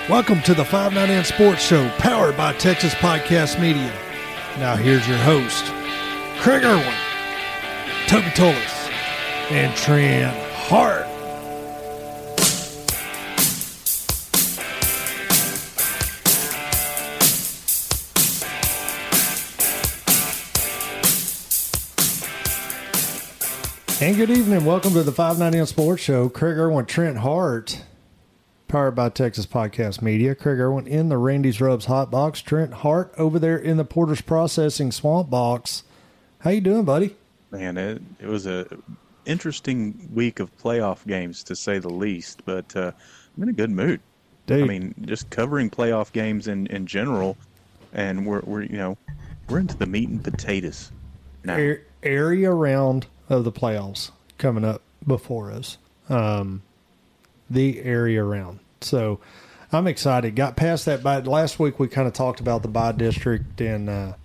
Welcome to the 599 Sports Show, powered by Texas Podcast Media. Now here's your host, Craig Irwin, Toby Tullis, and Trent Hart. And good evening. Welcome to the 599 Sports Show. Craig Irwin, Trent Hart, powered by Texas Podcast Media. Craig Irwin in the Randy's Rubs Hot Box. Trent Hart over there in the Porter's Processing Swamp Box. How you doing, buddy? Man, it was a interesting week of playoff games, to say the least. But I'm in a good mood. Dude. I mean, just covering playoff games in general, and we're into the meat and potatoes now. Area round of the playoffs coming up before us. The area round. So I'm excited. Got past that by last week. We kind of talked about the bye district and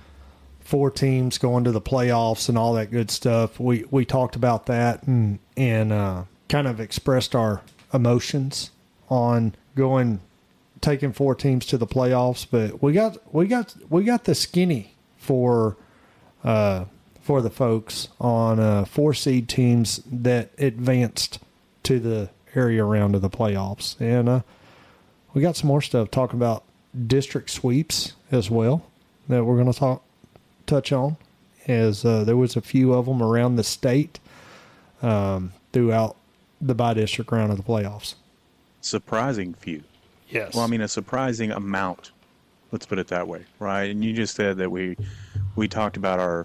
4 teams going to the playoffs and all that good stuff. We talked about that and kind of expressed our emotions on taking 4 teams to the playoffs. But we got the skinny for the folks on 4 seed teams that advanced to the area round of the playoffs. And we got some more stuff talking about district sweeps as well that we're going to touch on, as there was a few of them around the state throughout the by-district round of the playoffs. Surprising few. Yes. Well, I mean, a surprising amount. Let's put it that way, right? And you just said that we talked about our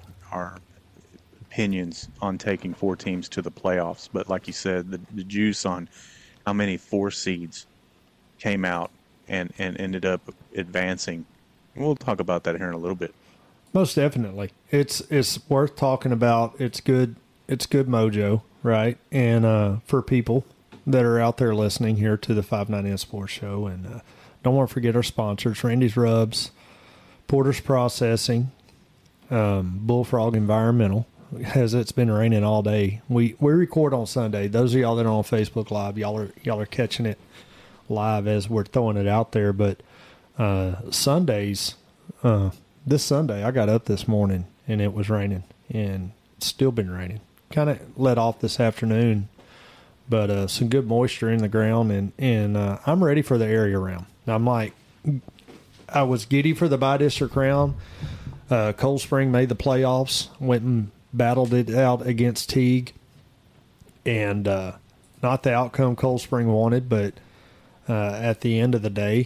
opinions on taking 4 teams to the playoffs, but like you said, the juice on how many 4 seeds came out and ended up advancing. We'll talk about that here in a little bit. Most definitely. It's worth talking about. It's good mojo, right? And for people that are out there listening here to the 599 Sports Show, and don't want to forget our sponsors, Randy's Rubs, Porter's Processing, Bullfrog Environmental. As it's been raining all day. We record on Sunday. Those of y'all that are on Facebook Live, y'all are catching it live as we're throwing it out there. But Sundays, this Sunday, I got up this morning and it was raining, and it's still been raining. Kind of let off this afternoon, but some good moisture in the ground, and I'm ready for the area round. I was giddy for the by-district round. Cold Spring made the playoffs, went and battled it out against Teague, and not the outcome Cold Spring wanted, but at the end of the day,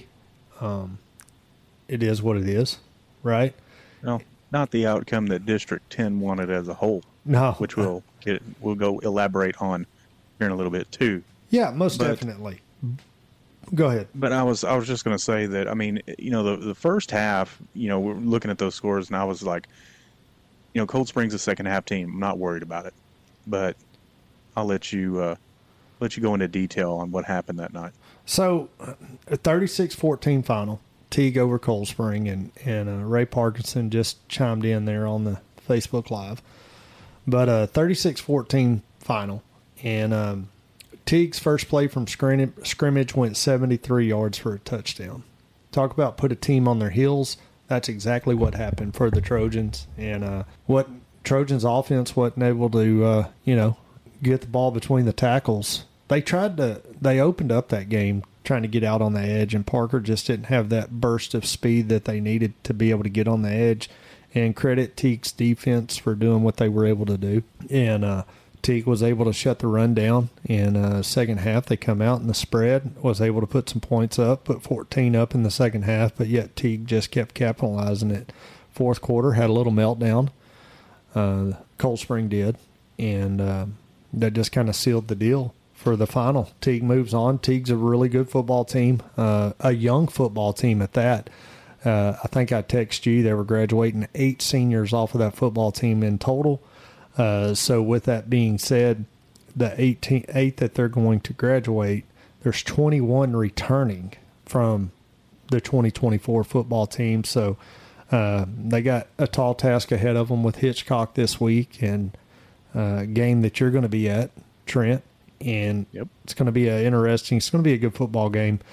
it is what it is, right? No, not the outcome that District 10 wanted as a whole. No, which we'll go elaborate on here in a little bit too. Yeah, most definitely. Go ahead. But I was just going to say that, I mean, the first half, we're looking at those scores, and I was like, Cold Spring's a second half team. I'm not worried about it, but I'll let you go into detail on what happened that night. So, a 36-14 final, Teague over Cold Spring, and Ray Parkinson just chimed in there on the Facebook Live. But a 36-14 final, and Teague's first play from scrimmage went 73 yards for a touchdown. Talk about put a team on their heels. That's exactly what happened for the Trojans. And what Trojans offense wasn't able to, get the ball between the tackles. They opened up that game trying to get out on the edge, and Parker just didn't have that burst of speed that they needed to be able to get on the edge. And credit Teague's defense for doing what they were able to do. And Teague was able to shut the run down. In second half, they come out in the spread, was able to put some points up, put 14 up in the second half, but yet Teague just kept capitalizing it. Fourth quarter, had a little meltdown. Cold Spring did, and that just kind of sealed the deal for the final. Teague moves on. Teague's a really good football team, a young football team at that. I think I texted you, they were graduating 8 seniors off of that football team in total. So with that being said, the 8 that they're going to graduate, there's 21 returning from the 2024 football team. So they got a tall task ahead of them with Hitchcock this week, and a game that you're going to be at, Trent. And It's going to be it's going to be a good football game.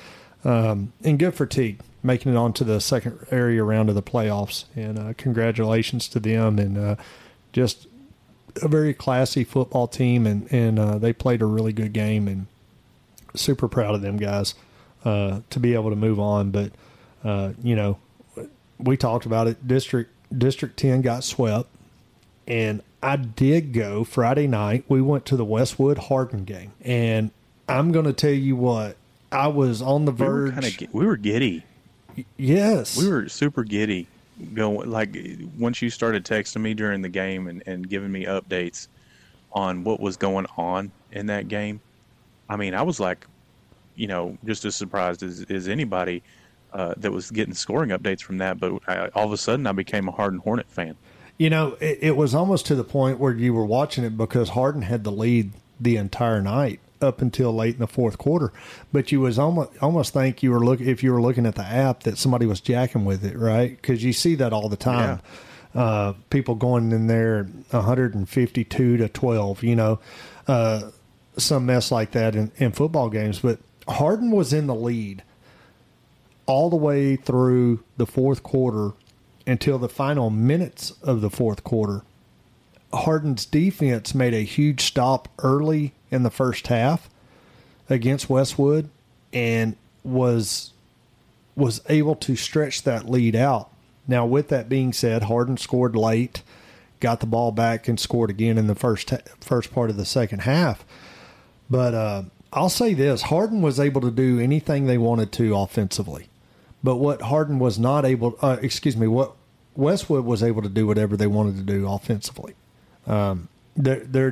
And good for Teague making it on to the second area round of the playoffs. And congratulations to them. And just a very classy football team. And they played a really good game. And super proud of them guys to be able to move on. But, we talked about it. District 10 got swept. And I did go Friday night. We went to the Westwood Hardin game. And I'm going to tell you what, I was on the verge. We were giddy. Yes. We were super giddy. Once you started texting me during the game and giving me updates on what was going on in that game, I mean, I was like, just as surprised as anybody that was getting scoring updates from that. But all of a sudden, I became a Hardin Hornet fan. It was almost to the point where you were watching it because Hardin had the lead the entire night up until late in the fourth quarter. But you was almost think you were if you were looking at the app that somebody was jacking with it, right? Because you see that all the time. Yeah. People going in there 152-12, some mess like that in football games. But Hardin was in the lead all the way through the fourth quarter until the final minutes of the fourth quarter. Hardin's defense made a huge stop early in the first half against Westwood and was able to stretch that lead out. Now, with that being said, Hardin scored late, got the ball back, and scored again in the first part of the second half. But I'll say this, Hardin was able to do anything they wanted to offensively. But what Hardin was not able what Westwood was able to do whatever they wanted to do offensively. They're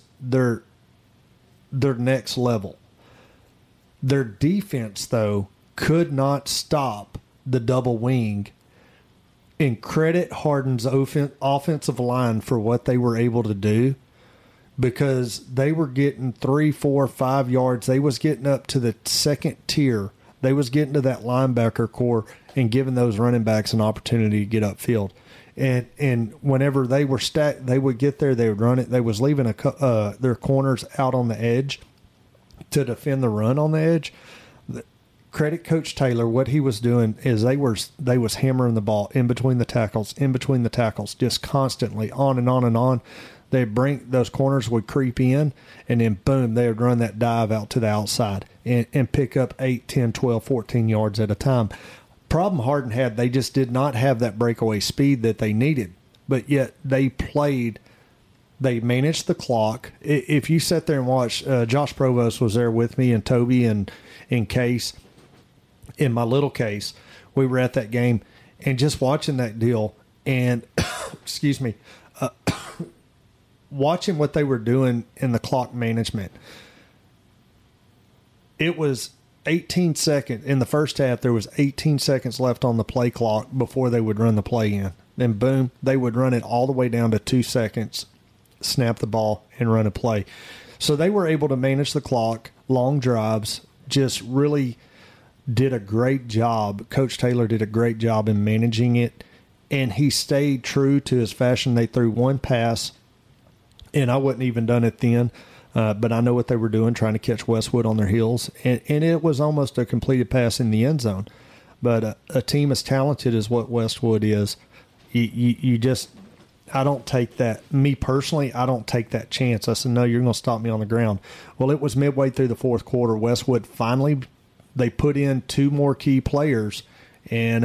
next level. Their defense, though, could not stop the double wing. And credit Hardin's offensive line for what they were able to do, because they were getting 3, 4, 5 yards. They was getting up to the second tier. They was getting to that linebacker core and giving those running backs an opportunity to get upfield. And whenever they were stacked, they would get there, they would run it. They was leaving their corners out on the edge to defend the run on the edge. Credit Coach Taylor, what he was doing is they was hammering the ball in between the tackles, just constantly on and on and on. They'd bring those corners would creep in, and then boom, they would run that dive out to the outside and pick up 8, 10, 12, 14 yards at a time. Problem Hardin had, they just did not have that breakaway speed that they needed, but yet they managed the clock. If you sat there and watched, Josh Provost was there with me, and Toby and Case, in my little case, we were at that game and just watching that deal and, excuse me, watching what they were doing in the clock management. It was 18 seconds. In the first half, there was 18 seconds left on the play clock before they would run the play in. Then, boom, they would run it all the way down to 2 seconds, snap the ball, and run a play. So they were able to manage the clock, long drives, just really did a great job. Coach Taylor did a great job in managing it, and he stayed true to his fashion. They threw one pass, and I wouldn't even done it then, but I know what they were doing, trying to catch Westwood on their heels, and it was almost a completed pass in the end zone. But a team as talented as what Westwood is, you just – I don't take that. Me personally, I don't take that chance. I said, no, you're going to stop me on the ground. Well, it was midway through the fourth quarter. Westwood finally – they put in 2 more key players, and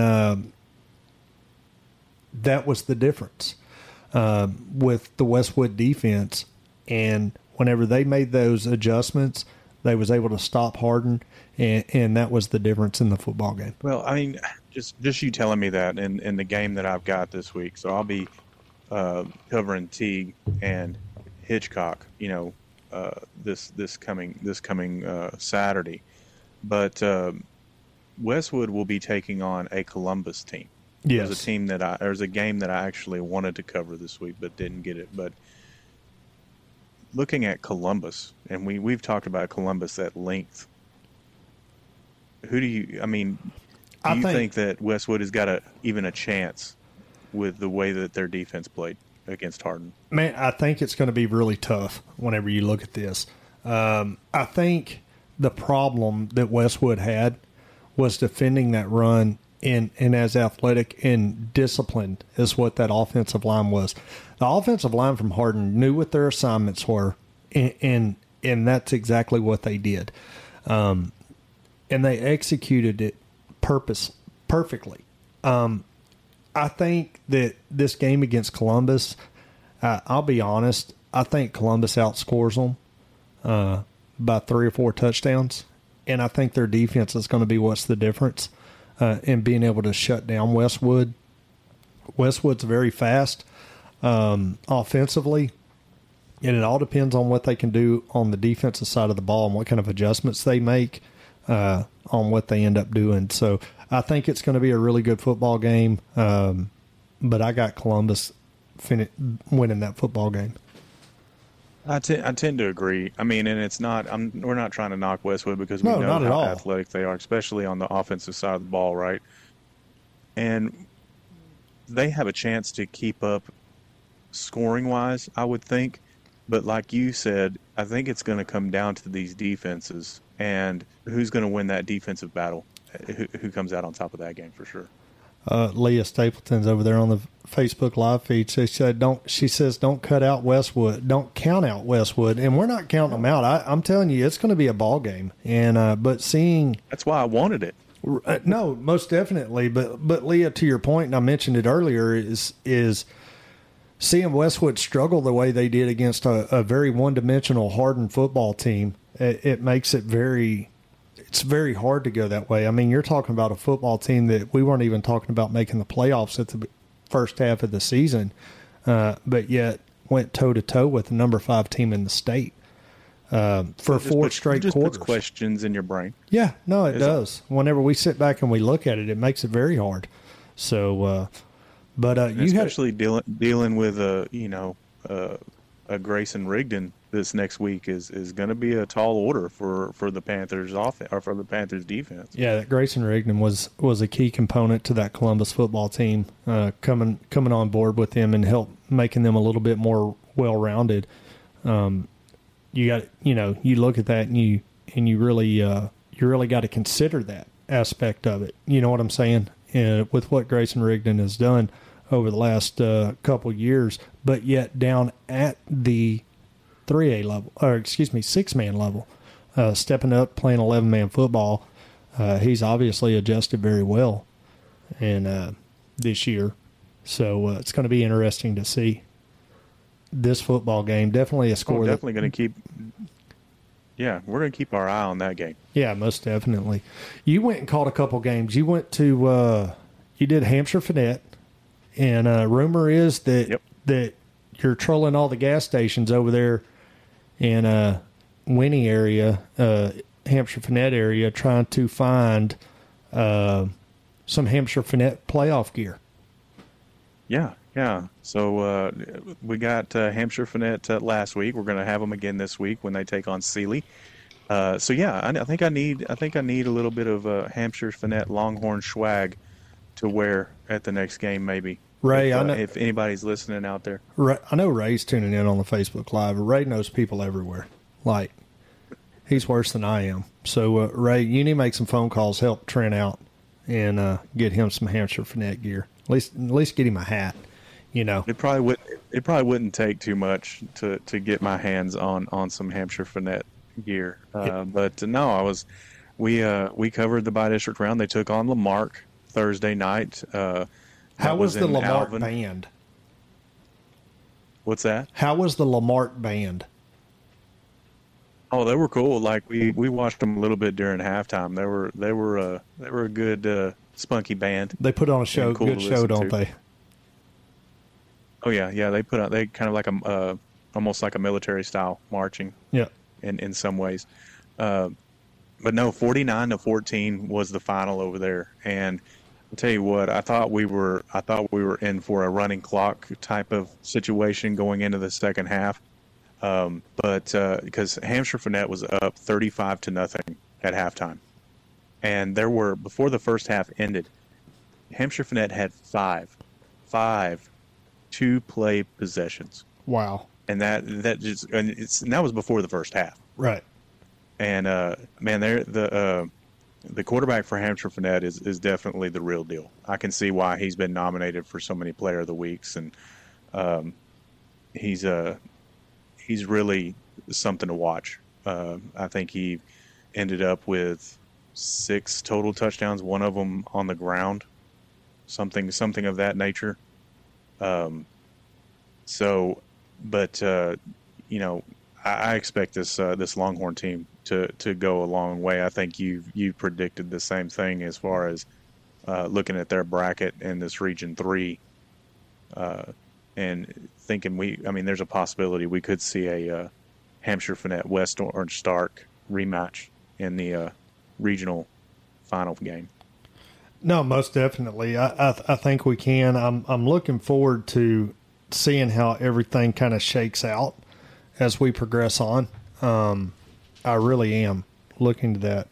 that was the difference with the Westwood defense. And whenever they made those adjustments, they was able to stop Hardin, and that was the difference in the football game. Well, I mean, just you telling me that in the game that I've got this week, so I'll be covering Teague and Hitchcock, this coming Saturday. But Westwood will be taking on a Columbus team. Yes. There's a game that I actually wanted to cover this week but didn't get it. But looking at Columbus, and we've talked about Columbus at length. Do you think that Westwood has got even a chance with the way that their defense played against Hardin? Man, I think it's going to be really tough whenever you look at this. I think the problem that Westwood had was defending that run and as athletic and disciplined as what that offensive line was. The offensive line from Hardin knew what their assignments were, and that's exactly what they did. And they executed it perfectly. I think that this game against Columbus, I'll be honest, I think Columbus outscores them by 3 or 4 touchdowns, and I think their defense is going to be what's the difference in being able to shut down Westwood. Westwood's very fast offensively, and it all depends on what they can do on the defensive side of the ball and what kind of adjustments they make on what they end up doing. So I think it's going to be a really good football game, but I got Columbus winning that football game. I tend to agree. I mean, and it's not. We're not trying to knock Westwood because we know how athletic they are, especially on the offensive side of the ball, right? And they have a chance to keep up scoring-wise, I would think. But like you said, I think it's going to come down to these defenses and who's going to win that defensive battle, who comes out on top of that game for sure. Leah Stapleton's over there on the Facebook live feed. She said, "Don't cut out Westwood. Don't count out Westwood." And we're not counting them out. I'm telling you, it's going to be a ball game. And but seeing that's why I wanted it. No, most definitely. But Leah, to your point, and I mentioned it earlier, is seeing Westwood struggle the way they did against a very one-dimensional Hardin football team. It makes it it's very hard to go that way. I mean, you're talking about a football team that we weren't even talking about making the playoffs at the first half of the season, but yet went toe-to-toe with the number 5 team in the state for 4 straight quarters. It just puts questions in your brain. Yeah, no, it does. Whenever we sit back and we look at it, it makes it very hard. So, but you especially dealing with a Grayson Rigdon this next week is going to be a tall order for the Panthers offense or for the Panthers defense. Yeah, that Grayson Rigdon was a key component to that Columbus football team coming on board with them and help making them a little bit more well-rounded. You got you look at that and you really got to consider that aspect of it. You know what I'm saying? With what Grayson Rigdon has done over the last couple years, but yet down at the 3A level, or 6-man level, stepping up, playing 11-man football. He's obviously adjusted very well and this year. So it's going to be interesting to see this football game. Definitely a score. Definitely going to keep. Yeah, we're going to keep our eye on that game. Yeah, most definitely. You went and caught a couple games. You went to you did Hampshire Finette, and rumor is that you're trolling all the gas stations over there in Winnie area, Hampshire Finette area, trying to find some Hampshire Finette playoff gear. Yeah. So we got Hampshire Finette last week. We're going to have them again this week when they take on Sealy. So yeah, I think I need a little bit of Hampshire Finette Longhorn swag to wear at the next game, maybe. Ray, if anybody's listening out there. Ray, I know Ray's tuning in on the Facebook Live. Ray knows people everywhere. Like, he's worse than I am. So, Ray, you need to make some phone calls, help Trent out, and get him some Hampshire Finette gear. At least get him a hat. It probably wouldn't take too much to get my hands on some Hampshire Finette gear. But no, we covered the bi-district round. They took on Lamarck Thursday night. How was the Lamarck band? What's that? How was the Lamarck band? Oh, they were cool. Like we watched them a little bit during halftime. They were a good spunky band. They put on a show, cool good show, don't they? Oh yeah. They kind of like almost like a military style marching. Yeah. In some ways, but no, 49-14 was the final over there, and I'll tell you what, I thought we were in for a running clock type of situation going into the second half, but because Hampshire Finette was up 35-0 at halftime, and before the first half ended, Hampshire Finette had five 2-play possessions. Wow. And that was before the first half. Right. And man, the quarterback for Hampshire Fannett is definitely the real deal. I can see why he's been nominated for so many Player of the Weeks, and he's really something to watch. I think he ended up with 6 total touchdowns, one of them on the ground, something of that nature. I expect this Longhorn team to go a long way. I think you predicted the same thing as far as looking at their bracket in this Region 3 and thinking there's a possibility we could see a Hampshire Fannett West Orange Stark rematch in the regional final game. No, most definitely. I think we can. I'm looking forward to seeing how everything kind of shakes out as we progress on. I really am looking to that.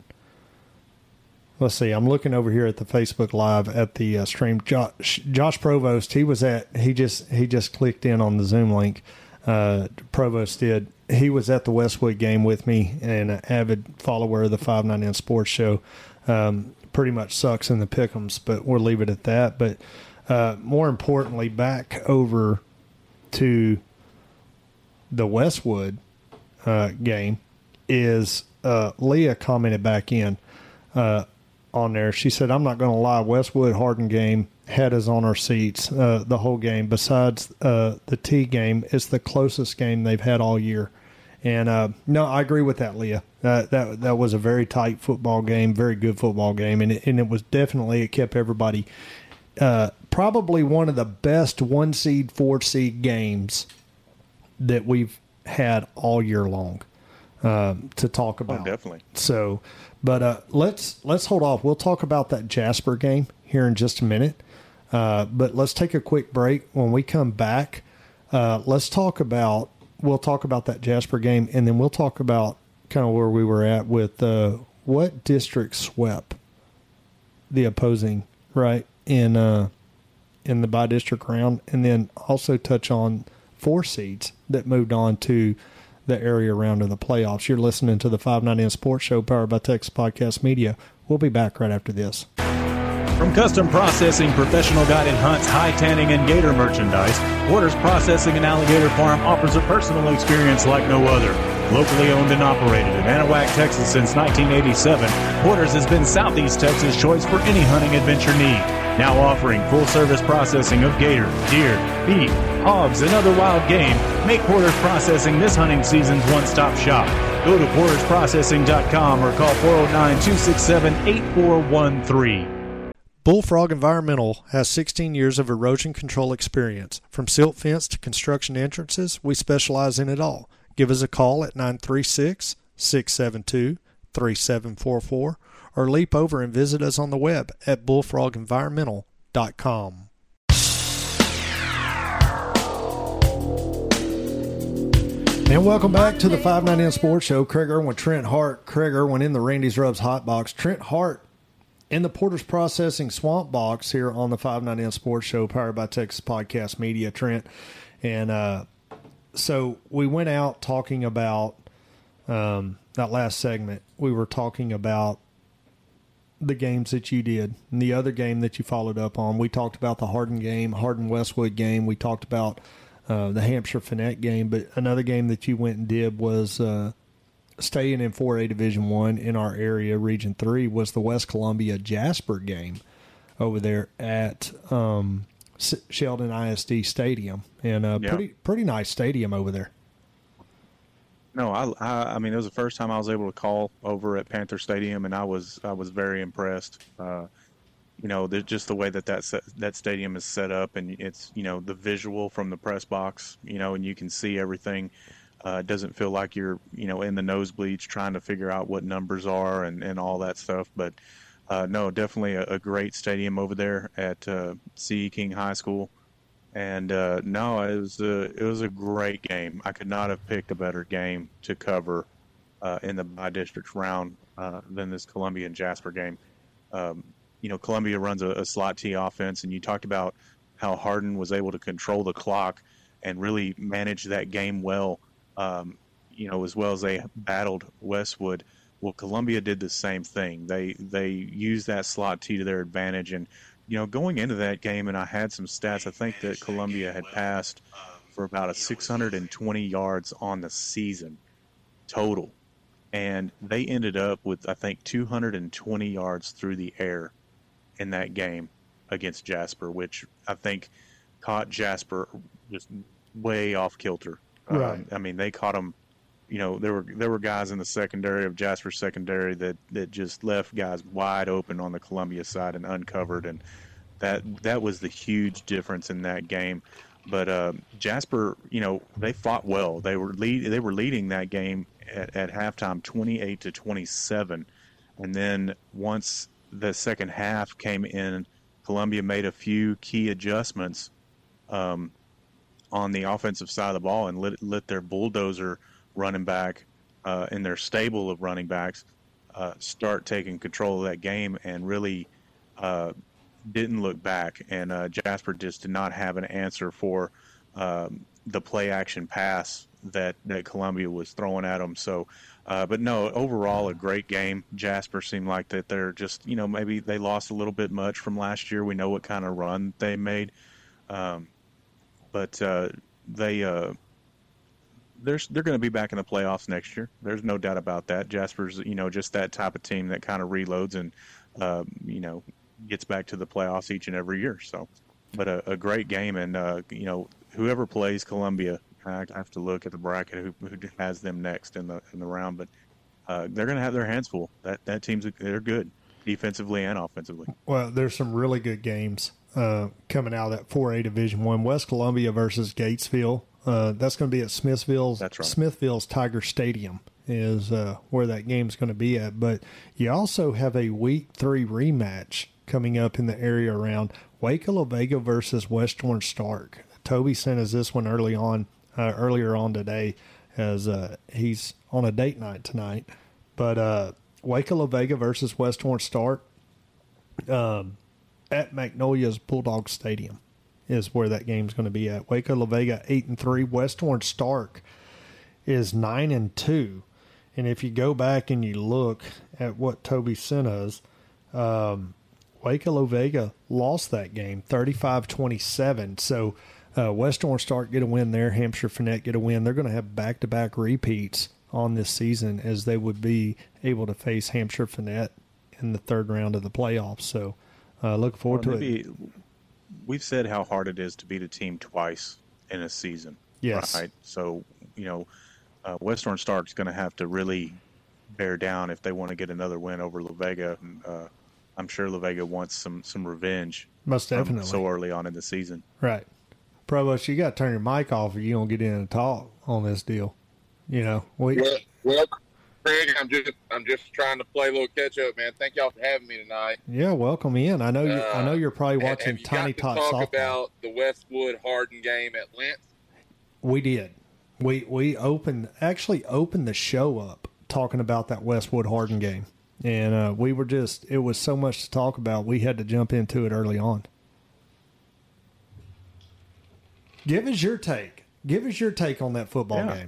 Let's see. I'm looking over here at the Facebook Live at the stream. Josh Provost, he just clicked in on the Zoom link. Provost did. He was at the Westwood game with me, and an avid follower of the 590 Sports Show. Pretty much sucks in the pick'ems, but we'll leave it at that. But more importantly, back over to the Westwood game is Leah commented back in on there. She said, "I'm not going to lie, Westwood Hardin game had us on our seats the whole game. Besides the T game, it's the closest game they've had all year." And no, I agree with that, Leah. That was a very tight football game, very good football game, and it was definitely, it kept everybody. Probably one of the best 1-seed, 4-seed games that we've had all year long to talk about. Oh, definitely. So, but let's hold off. We'll talk about that Jasper game here in just a minute. But let's take a quick break. When we come back, we'll talk about that Jasper game, and then we'll talk about kind of where we were at with what district swept the opposing, right, in the by-district round, and then also touch on 4 seeds that moved on to the area round of the playoffs. You're listening to the 590 Sports Show powered by Texas Podcast Media. We'll be back right after this. From custom processing, professional guided hunts, high tanning, and gator merchandise, Porter's Processing and Alligator Farm offers a personal experience like no other. Locally owned and operated in Anahuac, Texas since 1987, Porter's has been Southeast Texas' choice for any hunting adventure need. Now offering full-service processing of gator, deer, beef, hogs, and other wild game, make Porter's Processing this hunting season's one-stop shop. Go to portersprocessing.com or call 409-267-8413. Bullfrog Environmental has 16 years of erosion control experience. From silt fence to construction entrances, we specialize in it all. Give us a call at 936-672-3744 or leap over and visit us on the web at bullfrogenvironmental.com. And welcome back to the 590 Sports Show. Craig Irwin, Trent Hart. Craig Irwin in the Randy's Rubs Hot Box. Trent Hart in the Porter's Processing Swamp Box here on the 590 Sports Show powered by Texas Podcast Media, Trent. And so we went out talking about that last segment. We were talking about the games that you did and the other game that you followed up on. We talked about the Hardin game, Hardin-Westwood game. We talked about the Hampshire Fannett game, but another game that you went and did was staying in 4A Division I in our area, Region 3, was the West Columbia Jasper game over there at Sheldon ISD Stadium, and pretty nice stadium over there. No, I mean, it was the first time I was able to call over at Panther Stadium, and I was very impressed. Just the way that stadium is set up, and it's, the visual from the press box, and you can see everything. It doesn't feel like you're, in the nosebleeds trying to figure out what numbers are and all that stuff. But no, definitely a great stadium over there at C.E. King High School. And no, it was a great game. I could not have picked a better game to cover in the by-district round than this Columbia and Jasper game. Columbia runs a slot T offense, and you talked about how Hardin was able to control the clock and really manage that game well, as well as they battled Westwood. Well, Columbia did the same thing. They used that slot T to their advantage, and going into that game, and I had some stats. I think that Columbia had passed for about a 620 yards on the season total, and they ended up with, I think, 220 yards through the air in that game against Jasper, which I think caught Jasper just way off kilter. Right. I mean, they caught them. There were guys in the secondary of Jasper's secondary that just left guys wide open on the Columbia side and uncovered, and that was the huge difference in that game. But Jasper, they fought well. They were leading that game at halftime 28-27, and then once the second half came in, Columbia made a few key adjustments on the offensive side of the ball and let their bulldozer running back in their stable of running backs start taking control of that game, and really didn't look back. And Jasper just did not have an answer for the play action pass that Columbia was throwing at them. So, but no, overall a great game. Jasper seemed like that they're just, maybe they lost a little bit much from last year. We know what kind of run they made. But they're going to be back in the playoffs next year. There's no doubt about that. Jasper's, just that type of team that kind of reloads and, gets back to the playoffs each and every year. So, but a great game. And, whoever plays Columbia, I have to look at the bracket who has them next in the round, but they're going to have their hands full. That team's, they're good defensively and offensively. Well, there's some really good games coming out of that 4A Division I. West Columbia versus Gatesville. That's going to be at Smithville's. That's right. Smithville's Tiger Stadium is where that game's going to be at. But you also have a Week 3 rematch coming up in the area around Waco La Vega versus West Orange Stark. Toby sent us this one earlier on today, as he's on a date night tonight. But Waco La Vega versus West Orange Stark at Magnolia's Bulldog Stadium is where that game's going to be at. Waco La Vega 8-3. West Orange Stark is 9-2. And if you go back and you look at what Toby sent us, Waco La Vega lost that game 35-27. So West Orange Stark get a win there. Hampshire Finette get a win. They're going to have back-to-back repeats on this season, as they would be able to face Hampshire Finette in the third round of the playoffs. So looking forward to it. We've said how hard it is to beat a team twice in a season. Yes. Right? So, West Orange Stark's going to have to really bear down if they want to get another win over La Vega. I'm sure La Vega wants some revenge. Most definitely. So early on in the season. Right. Provost, you got to turn your mic off or you don't get in and talk on this deal. Well, Craig, I'm just trying to play a little catch up, man. Thank y'all for having me tonight. Yeah, welcome in. I know you're probably watching Tiny Tot softball. Talk about the Westwood Hardin game at length. We did. We opened the show up talking about that Westwood Hardin game, and it was so much to talk about. We had to jump into it early on. Give us your take. Give us your take on that football game.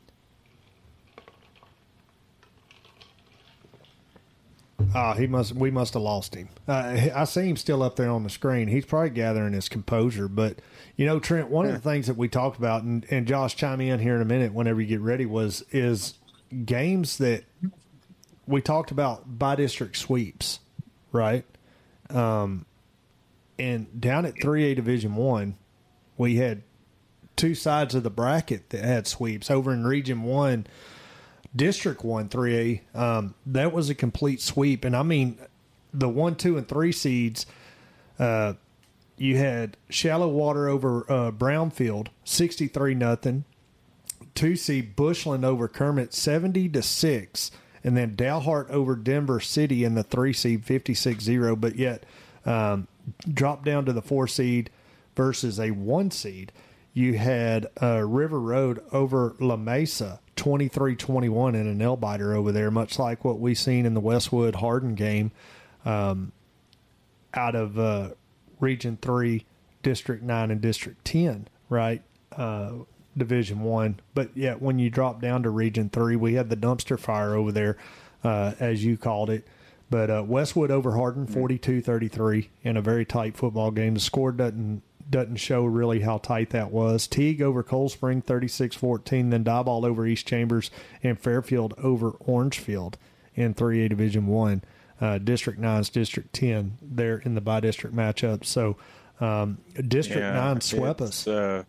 We must have lost him. I see him still up there on the screen. He's probably gathering his composure. But, Trent, one of the things that we talked about, and Josh, chime in here in a minute whenever you get ready, is games that we talked about by district sweeps, right? And down at 3A Division I, we had two sides of the bracket that had sweeps. Over in Region 1, District 1, 3A, that was a complete sweep. And I mean, the 1, 2, and 3 seeds, you had Shallow Water over Brownfield, 63-0. 2 seed Bushland over Kermit, 70-6. And then Dalhart over Denver City in the 3 seed, 56-0. But yet, dropped down to the 4 seed versus a 1 seed. You had River Road over La Mesa, 23-21 in a nail-biter over there, much like what we seen in the Westwood Hardin game out of Region 3, District 9, and District 10, right? Division 1. But yet when you drop down to Region 3, we had the dumpster fire over there as you called it. But Westwood over Hardin, 42-33 in a very tight football game. The score doesn't show really how tight that was. Teague over Cold Spring, 36-14. Then Diboll over East Chambers, and Fairfield over Orangefield in 3A Division 1. District 9's District 10 there in the by-district matchup. So District 9 swept us.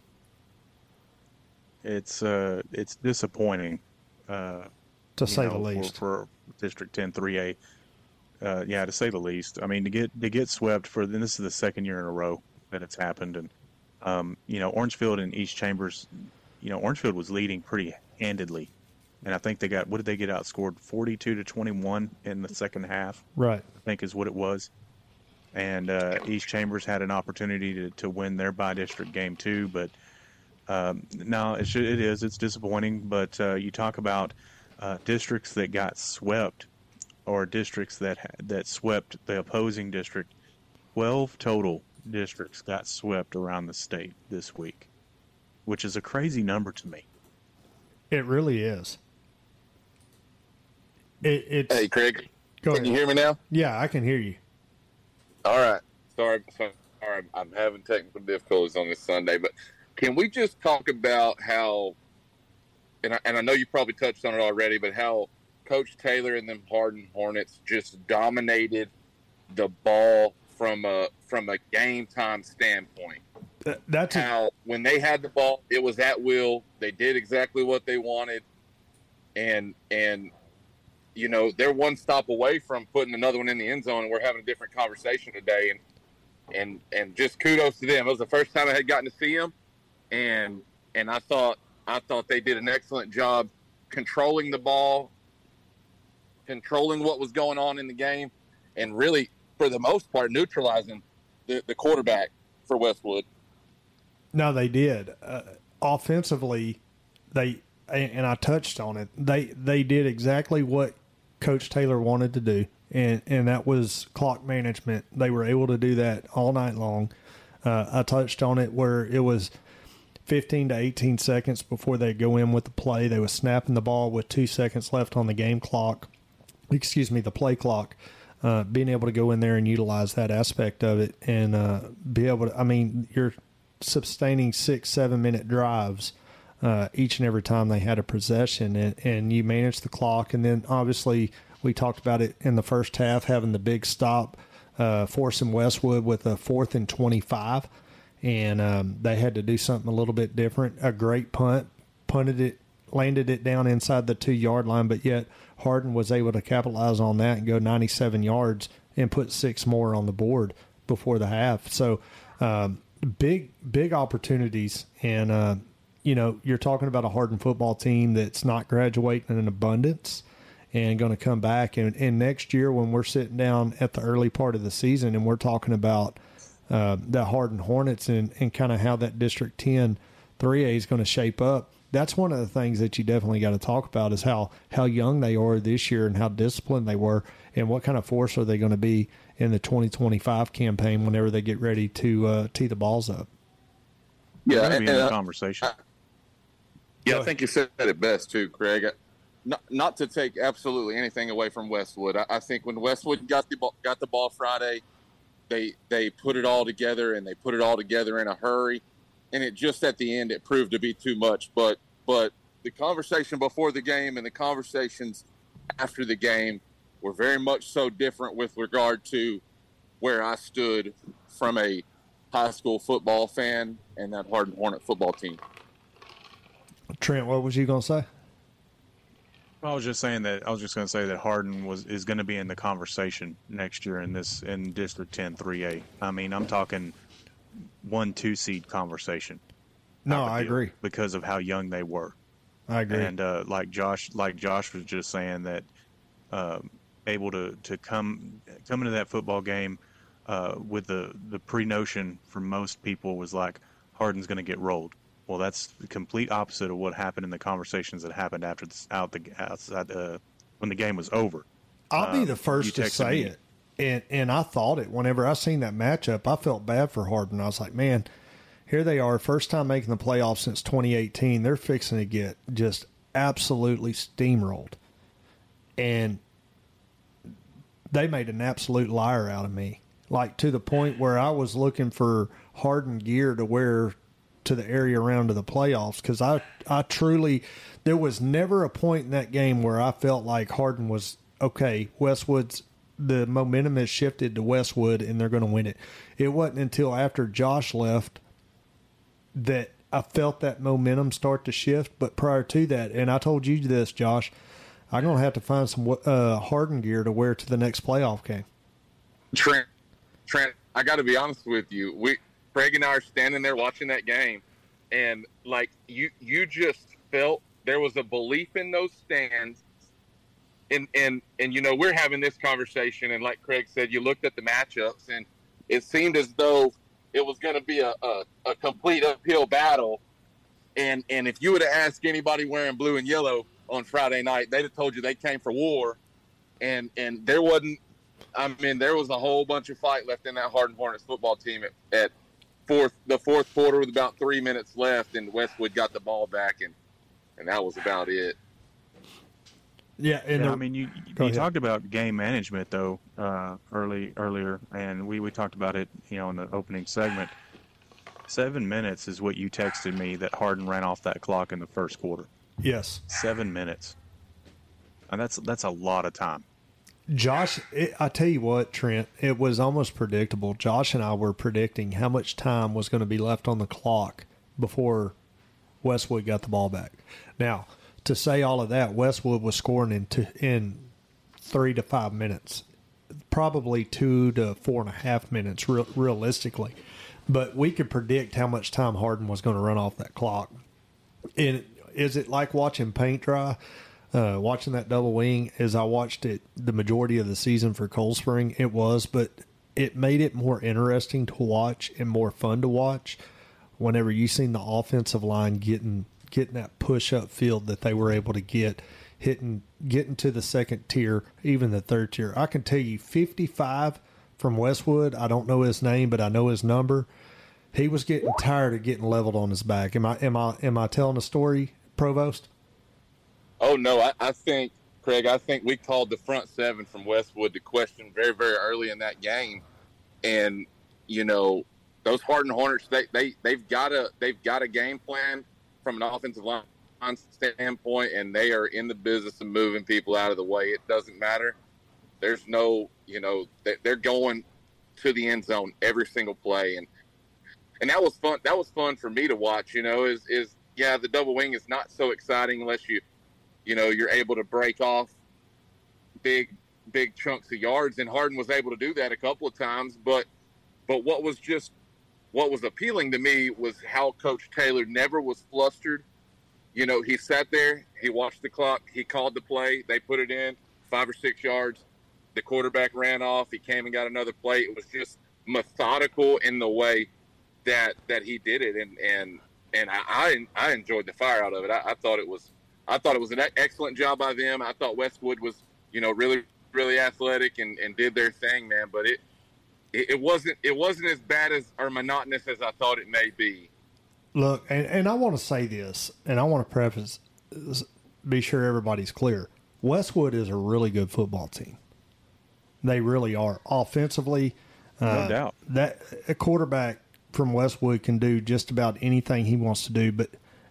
It's disappointing. To say the least. For District 10 3A. To say the least. I mean, to get swept for, and this is the second year in a row that it's happened. And, Orangefield and East Chambers, Orangefield was leading pretty handedly. And I think what did they get outscored? 42-21 in the second half. Right. I think is what it was. And East Chambers had an opportunity to win their by-district game too. But no, it's disappointing. But you talk about districts that got swept, or districts that swept the opposing district. 12 total districts got swept around the state this week, which is a crazy number to me. It really is. Hey, Craig, can you hear me now? Yeah, I can hear you. All right. Sorry, I'm having technical difficulties on this Sunday, but can we just talk about how, and I know you probably touched on it already, but how Coach Taylor and them Hardin Hornets just dominated the ball from a game time standpoint. When they had the ball, it was at will. They did exactly what they wanted, and they're one stop away from putting another one in the end zone. And we're having a different conversation today, and just kudos to them. It was the first time I had gotten to see them, and I thought they did an excellent job controlling the ball, controlling what was going on in the game, and really, for the most part, neutralizing the quarterback for Westwood. No, they did. Offensively, and I touched on it, they did exactly what Coach Taylor wanted to do, and that was clock management. They were able to do that all night long. I touched on it where it was 15 to 18 seconds before they go in with the play. They were snapping the ball with 2 seconds left on the game clock. The play clock. Being able to go in there and utilize that aspect of it and be able to, you're sustaining 6-7 minute drives each and every time they had a possession, and you manage the clock. And then obviously we talked about it in the first half, having the big stop, forcing Westwood with a 4th and 25. And they had to do something a little bit different. A great punt, landed it down inside the 2-yard line, but yet Hardin was able to capitalize on that and go 97 yards and put 6 more on the board before the half. So big opportunities. And, you're talking about a Hardin football team that's not graduating in abundance and going to come back. And next year when we're sitting down at the early part of the season and we're talking about the Hardin Hornets and kind of how that District 10 3A is going to shape up, that's one of the things that you definitely got to talk about is how young they are this year and how disciplined they were, and what kind of force are they going to be in the 2025 campaign whenever they get ready to tee the balls up. Yeah, in the conversation. I think you said it best too, Craig. Not to take absolutely anything away from Westwood. I think when Westwood got the ball Friday, they put it all together, and they put it all together in a hurry. And it just at the end, it proved to be too much. But the conversation before the game and the conversations after the game were very much so different with regard to where I stood from a high school football fan and that Hardin Hornet football team. Trent, what was you going to say? I was just going to say that Hardin is going to be in the conversation next year in District 10 3A. I'm talking 1-2 seed conversation. No, I agree, because of how young they were. I agree, and like Josh was just saying, that able to come into that football game with the pre-notion for most people was like Hardin's going to get rolled. Well, that's the complete opposite of what happened in the conversations that happened after outside when the game was over. I'll be the first to say it. And I thought it whenever I seen that matchup. I felt bad for Hardin. I was like, man, here they are, first time making the playoffs since 2018. They're fixing to get just absolutely steamrolled. And they made an absolute liar out of me. Like, to the point where I was looking for Harden gear to wear to the area round of the playoffs, because I truly, there was never a point in that game where I felt like Harden was, okay, Westwood's, the momentum has shifted to Westwood and they're going to win it. It wasn't until after Josh left that I felt that momentum start to shift. But prior to that, and I told you this, Josh, I'm going to have to find some Harden gear to wear to the next playoff game. Trent, I got to be honest with you. Craig and I are standing there watching that game, and like you just felt there was a belief in those stands. And you know, we're having this conversation, and like Craig said, you looked at the matchups, and it seemed as though it was going to be a complete uphill battle. And if you would have asked anybody wearing blue and yellow on Friday night, they'd have told you they came for war. And there wasn't. I mean, there was a whole bunch of fight left in that Harden Hornets football team at the fourth quarter with about 3 minutes left, and Westwood got the ball back, and that was about it. Yeah, I mean, you talked about game management though earlier, and we talked about it, you know, in the opening segment. 7 minutes is what you texted me that Harden ran off that clock in the first quarter. Yes, 7 minutes, and that's a lot of time. Josh, I tell you what, Trent, it was almost predictable. Josh and I were predicting how much time was going to be left on the clock before Westwood got the ball back. Now, to say all of that, Westwood was scoring in 3 to 5 minutes, probably 2 to 4.5 minutes realistically. But we could predict how much time Harden was going to run off that clock. And is it like watching paint dry? Watching that double wing, as I watched it the majority of the season for Cold Spring, it was, but it made it more interesting to watch and more fun to watch whenever you seen the offensive line getting that push up field that they were able to getting to the second tier, even the third tier. I can tell you 55 from Westwood, I don't know his name, but I know his number. He was getting tired of getting leveled on his back. Am I telling a story, Provost? Oh, no, I think, Craig, we called the front seven from Westwood to question very, very early in that game. And, you know, those Harden Hornets, they've got a game plan from an offensive line standpoint, and they are in the business of moving people out of the way. It doesn't matter. There's no, you know, they're going to the end zone every single play. And that was fun. That was fun for me to watch, you know, yeah, the double wing is not so exciting unless you're able to break off big chunks of yards, and Harden was able to do that a couple of times. But what was appealing to me was how Coach Taylor never was flustered. You know, he sat there, he watched the clock, he called the play, they put it in 5 or 6 yards. The quarterback ran off, he came and got another play. It was just methodical in the way that he did it, and I enjoyed the fire out of it. I thought it was an excellent job by them. I thought Westwood was, you know, really, really athletic and did their thing, man. But it wasn't as bad as or monotonous as I thought it may be. Look, and I want to say this, and I want to preface, be sure everybody's clear. Westwood is a really good football team. They really are. Offensively, no doubt. That a quarterback from Westwood can do just about anything he wants to do, but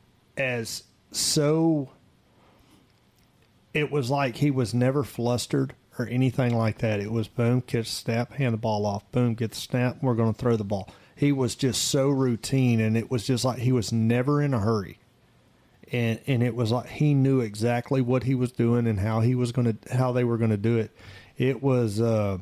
it was like he was never flustered or anything like that. It was boom, catch, snap, hand the ball off, boom, get the snap, we're going to throw the ball. He was just so routine, and it was just like he was never in a hurry. And it was like he knew exactly what he was doing and how they were going to do it. It was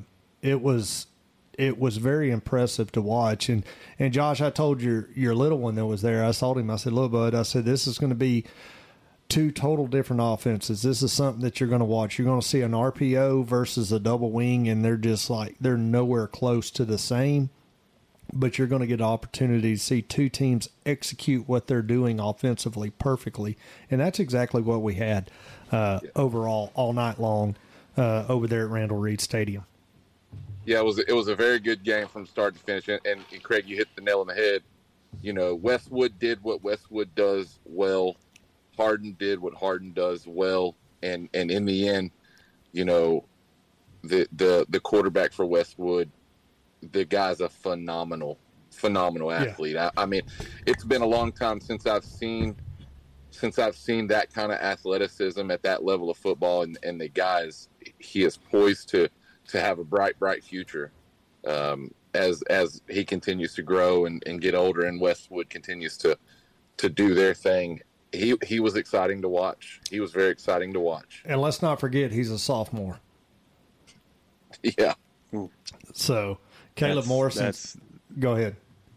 very impressive to watch. And Josh, I told your little one that was there, I told him, I said, look, bud, I said, this is going to be 2 total different offenses. This is something that you're going to watch. You're going to see an RPO versus a double wing, and they're nowhere close to the same. But you're going to get an opportunity to see 2 teams execute what they're doing offensively perfectly. And that's exactly what we had overall all night long over there at Randall Reed Stadium. Yeah, it was a very good game from start to finish. And Craig, you hit the nail on the head. You know, Westwood did what Westwood does well. Harden did what Harden does well. And in the end, you know, the quarterback for Westwood, the guy's a phenomenal athlete. Yeah. I mean, it's been a long time since I've seen that kind of athleticism at that level of football, and the guy he is poised to have a bright future as he continues to grow and get older, and Westwood continues to do their thing. He was exciting to watch. He was very exciting to watch. And let's not forget, he's a sophomore. Yeah. So Caleb Morrison. Go ahead.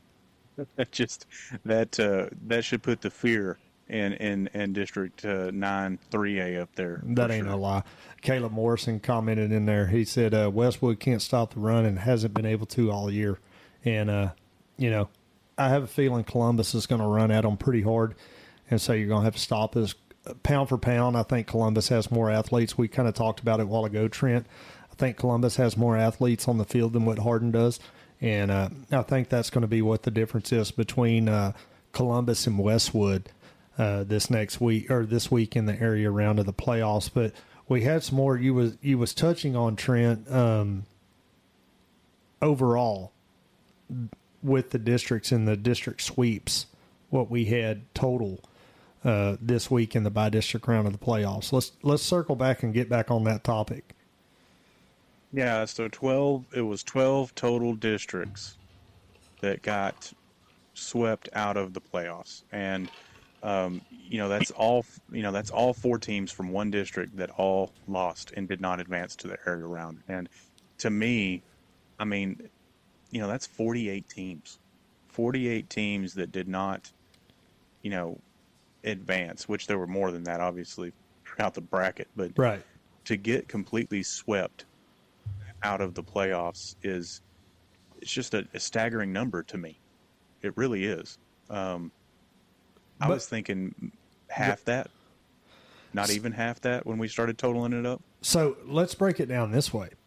That should put the fear in District 9 3A up there. That ain't a lie. Caleb Morrison commented in there. He said Westwood can't stop the run and hasn't been able to all year. And I have a feeling Columbus is going to run at them pretty hard, and so you're going to have to stop us. Pound for pound, I think Columbus has more athletes. We kind of talked about it a while ago, Trent. I think Columbus has more athletes on the field than what Hardin does, and I think that's going to be what the difference is between Columbus and Westwood this week in the area round of the playoffs. But we had some more. You was touching on, Trent, overall with the districts and the district sweeps, what we had total this week in the by-district round of the playoffs. Let's circle back and get back on that topic. Yeah, so it was 12 total districts that got swept out of the playoffs. And that's all 4 teams from one district that all lost and did not advance to the area round. And to me, I mean, that's 48 teams. 48 teams that did not, advance, which there were more than that, obviously, throughout the bracket. But right. To get completely swept out of the playoffs it's just a staggering number to me. It really is. I was thinking half that, not even half that when we started totaling it up. So let's break it down this way.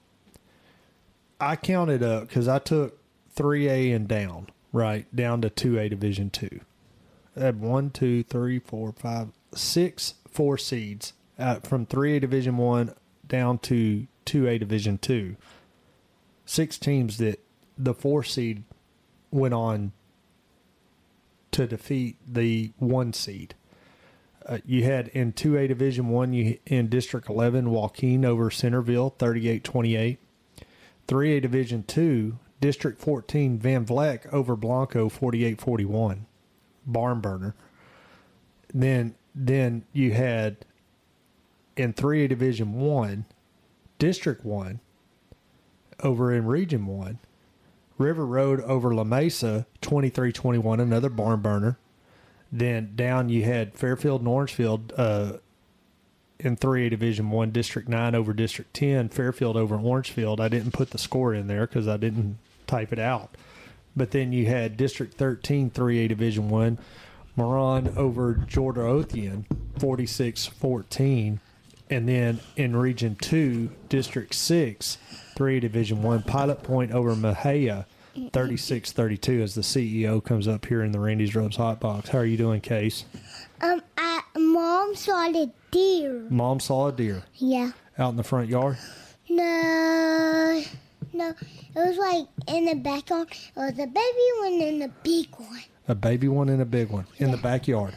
I counted up because I took 3A and down to 2A Division 2. I had 1, 2, 3, 4, 5, 6 4 seeds from 3A Division 1 down to 2A Division 2. 6 teams that the 4 seed went on to defeat the 1 seed. You had in 2A Division 1, in District 11, Joaquin over Centerville, 38-28. 3A Division 2, District 14, Van Vleck over Blanco, 48-41. Barn burner. Then you had in 3A Division 1, District 1 over in Region 1, River Road over La Mesa, 23-21, another barn burner. Then down you had Fairfield and Orangefield in 3A Division 1, District 9 over District 10, Fairfield over Orangefield. I didn't put the score in there because I didn't type it out. But then you had District 13, 3A Division 1, Moran over Georgia Othean, 46-14. And then in Region 2, District 6, 3A Division 1, Pilot Point over Mahia, 36-32 as the CEO comes up here in the Randy's Rubs Hot Box. How are you doing, Case? Mom saw a deer. Mom saw a deer? Yeah. Out in the front yard? No. It was like in the backyard. It was a baby one and a big one. A baby one and a big one in the backyard.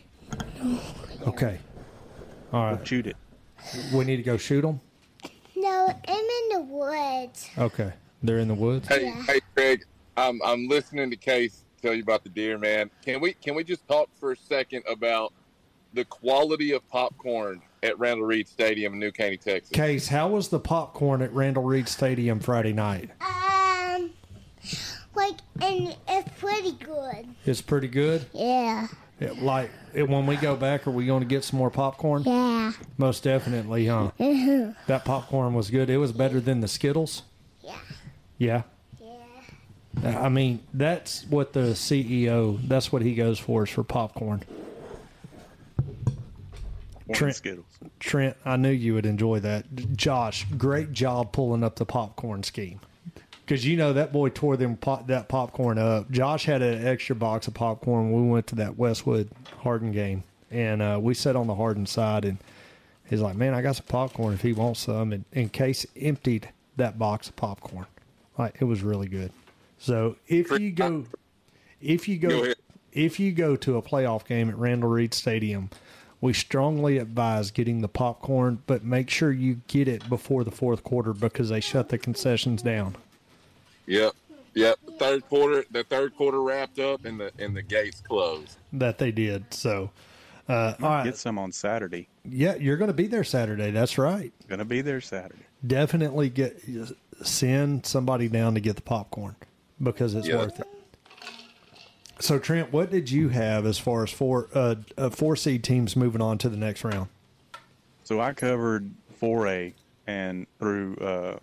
Okay. All right. Go shoot it. We need to go shoot them? No, I'm in the woods. Okay. They're in the woods? Hey, Yeah. Hey, Craig, I'm listening to Case tell you about the deer, man. Can we just talk for a second about the quality of popcorn at Randall Reed Stadium in New Caney, Texas? Case, how was the popcorn at Randall Reed Stadium Friday night? And it's pretty good. It's pretty good? Yeah. When we go back, are we going to get some more popcorn? Yeah. Most definitely, huh? That popcorn was good. It was better than the Skittles? Yeah. Yeah? Yeah. I mean, that's what the CEO, that's what he goes for, is for popcorn. Trent, I knew you would enjoy that. Josh, great job pulling up the popcorn scheme. Because that boy tore that popcorn up. Josh had an extra box of popcorn when we went to that Westwood Hardin game. And we sat on the Hardin side, and he's like, man, I got some popcorn if he wants some. And Case emptied that box of popcorn. Like, it was really good. So if you go to a playoff game at Randall Reed Stadium, we strongly advise getting the popcorn, but make sure you get it before the fourth quarter because they shut the concessions down. Yep. The third quarter wrapped up and the gates closed. That they did. So, all right. Get some on Saturday. Yeah, you're going to be there Saturday. That's right. Going to be there Saturday. Definitely send somebody down to get the popcorn because it's worth it. So, Trent, what did you have as far as four seed teams moving on to the next round? So I covered 4A and through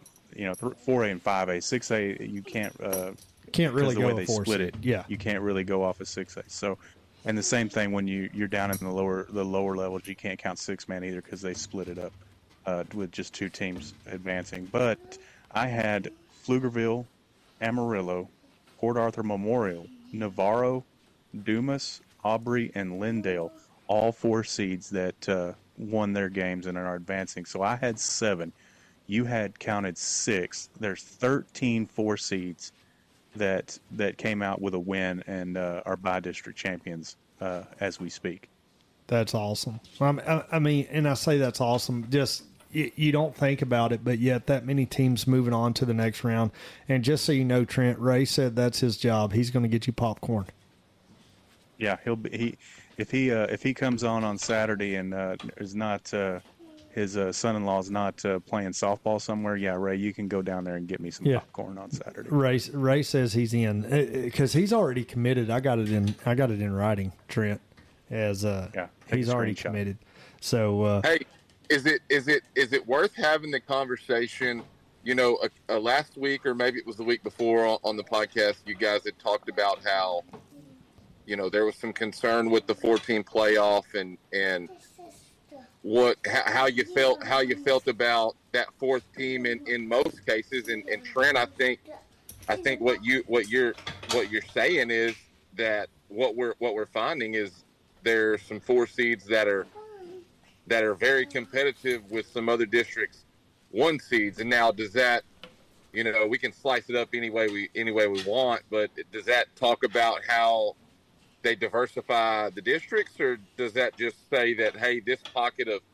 4A and 5A. 6A you can't really the go way they four split seed. it. Yeah, you can't really go off of 6A. So, and the same thing when you're down in the lower levels, you can't count 6-man either because they split it up with just 2 teams advancing. But I had Pflugerville, Amarillo, Port Arthur Memorial, Navarro, Dumas, Aubrey, and Lindale, all 4 seeds that won their games and are advancing. So I had 7. You had counted 6. There's 13 4 seeds that came out with a win and are by-district champions as we speak. That's awesome. I mean, and I say that's awesome. Just you don't think about it, but yet that many teams moving on to the next round. And just so you know, Trent, Ray said that's his job. He's going to get you popcorn. Yeah, if he comes on Saturday and is not his son-in-law's not playing softball somewhere. Yeah, Ray, you can go down there and get me some popcorn on Saturday. Ray says he's in because he's already committed. I got it in writing, Trent. As he's already committed. So hey. Is it worth having the conversation? You know, last week or maybe it was the week before on the podcast, you guys had talked about how, you know, there was some concern with the 14 playoff and how you felt about that 4th team in most cases. And Trent, I think what you're saying is that what we're finding is there's some 4 seeds that are very competitive with some other districts 1 seeds. And now does that, you know, we can slice it up any way we want, but does that talk about how they diversify the districts, or does that just say that, hey, this pocket of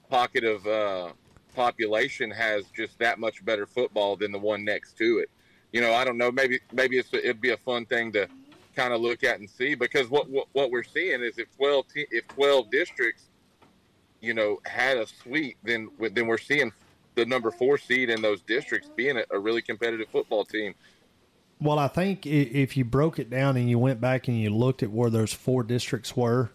population has just that much better football than the one next to it? You know, I don't know. Maybe it'd be a fun thing to kind of look at and see, because what we're seeing is if 12 districts, you know, had a sweep, then we're seeing the number 4 seed in those districts being a really competitive football team. Well, I think if you broke it down and you went back and you looked at where those 4 districts were,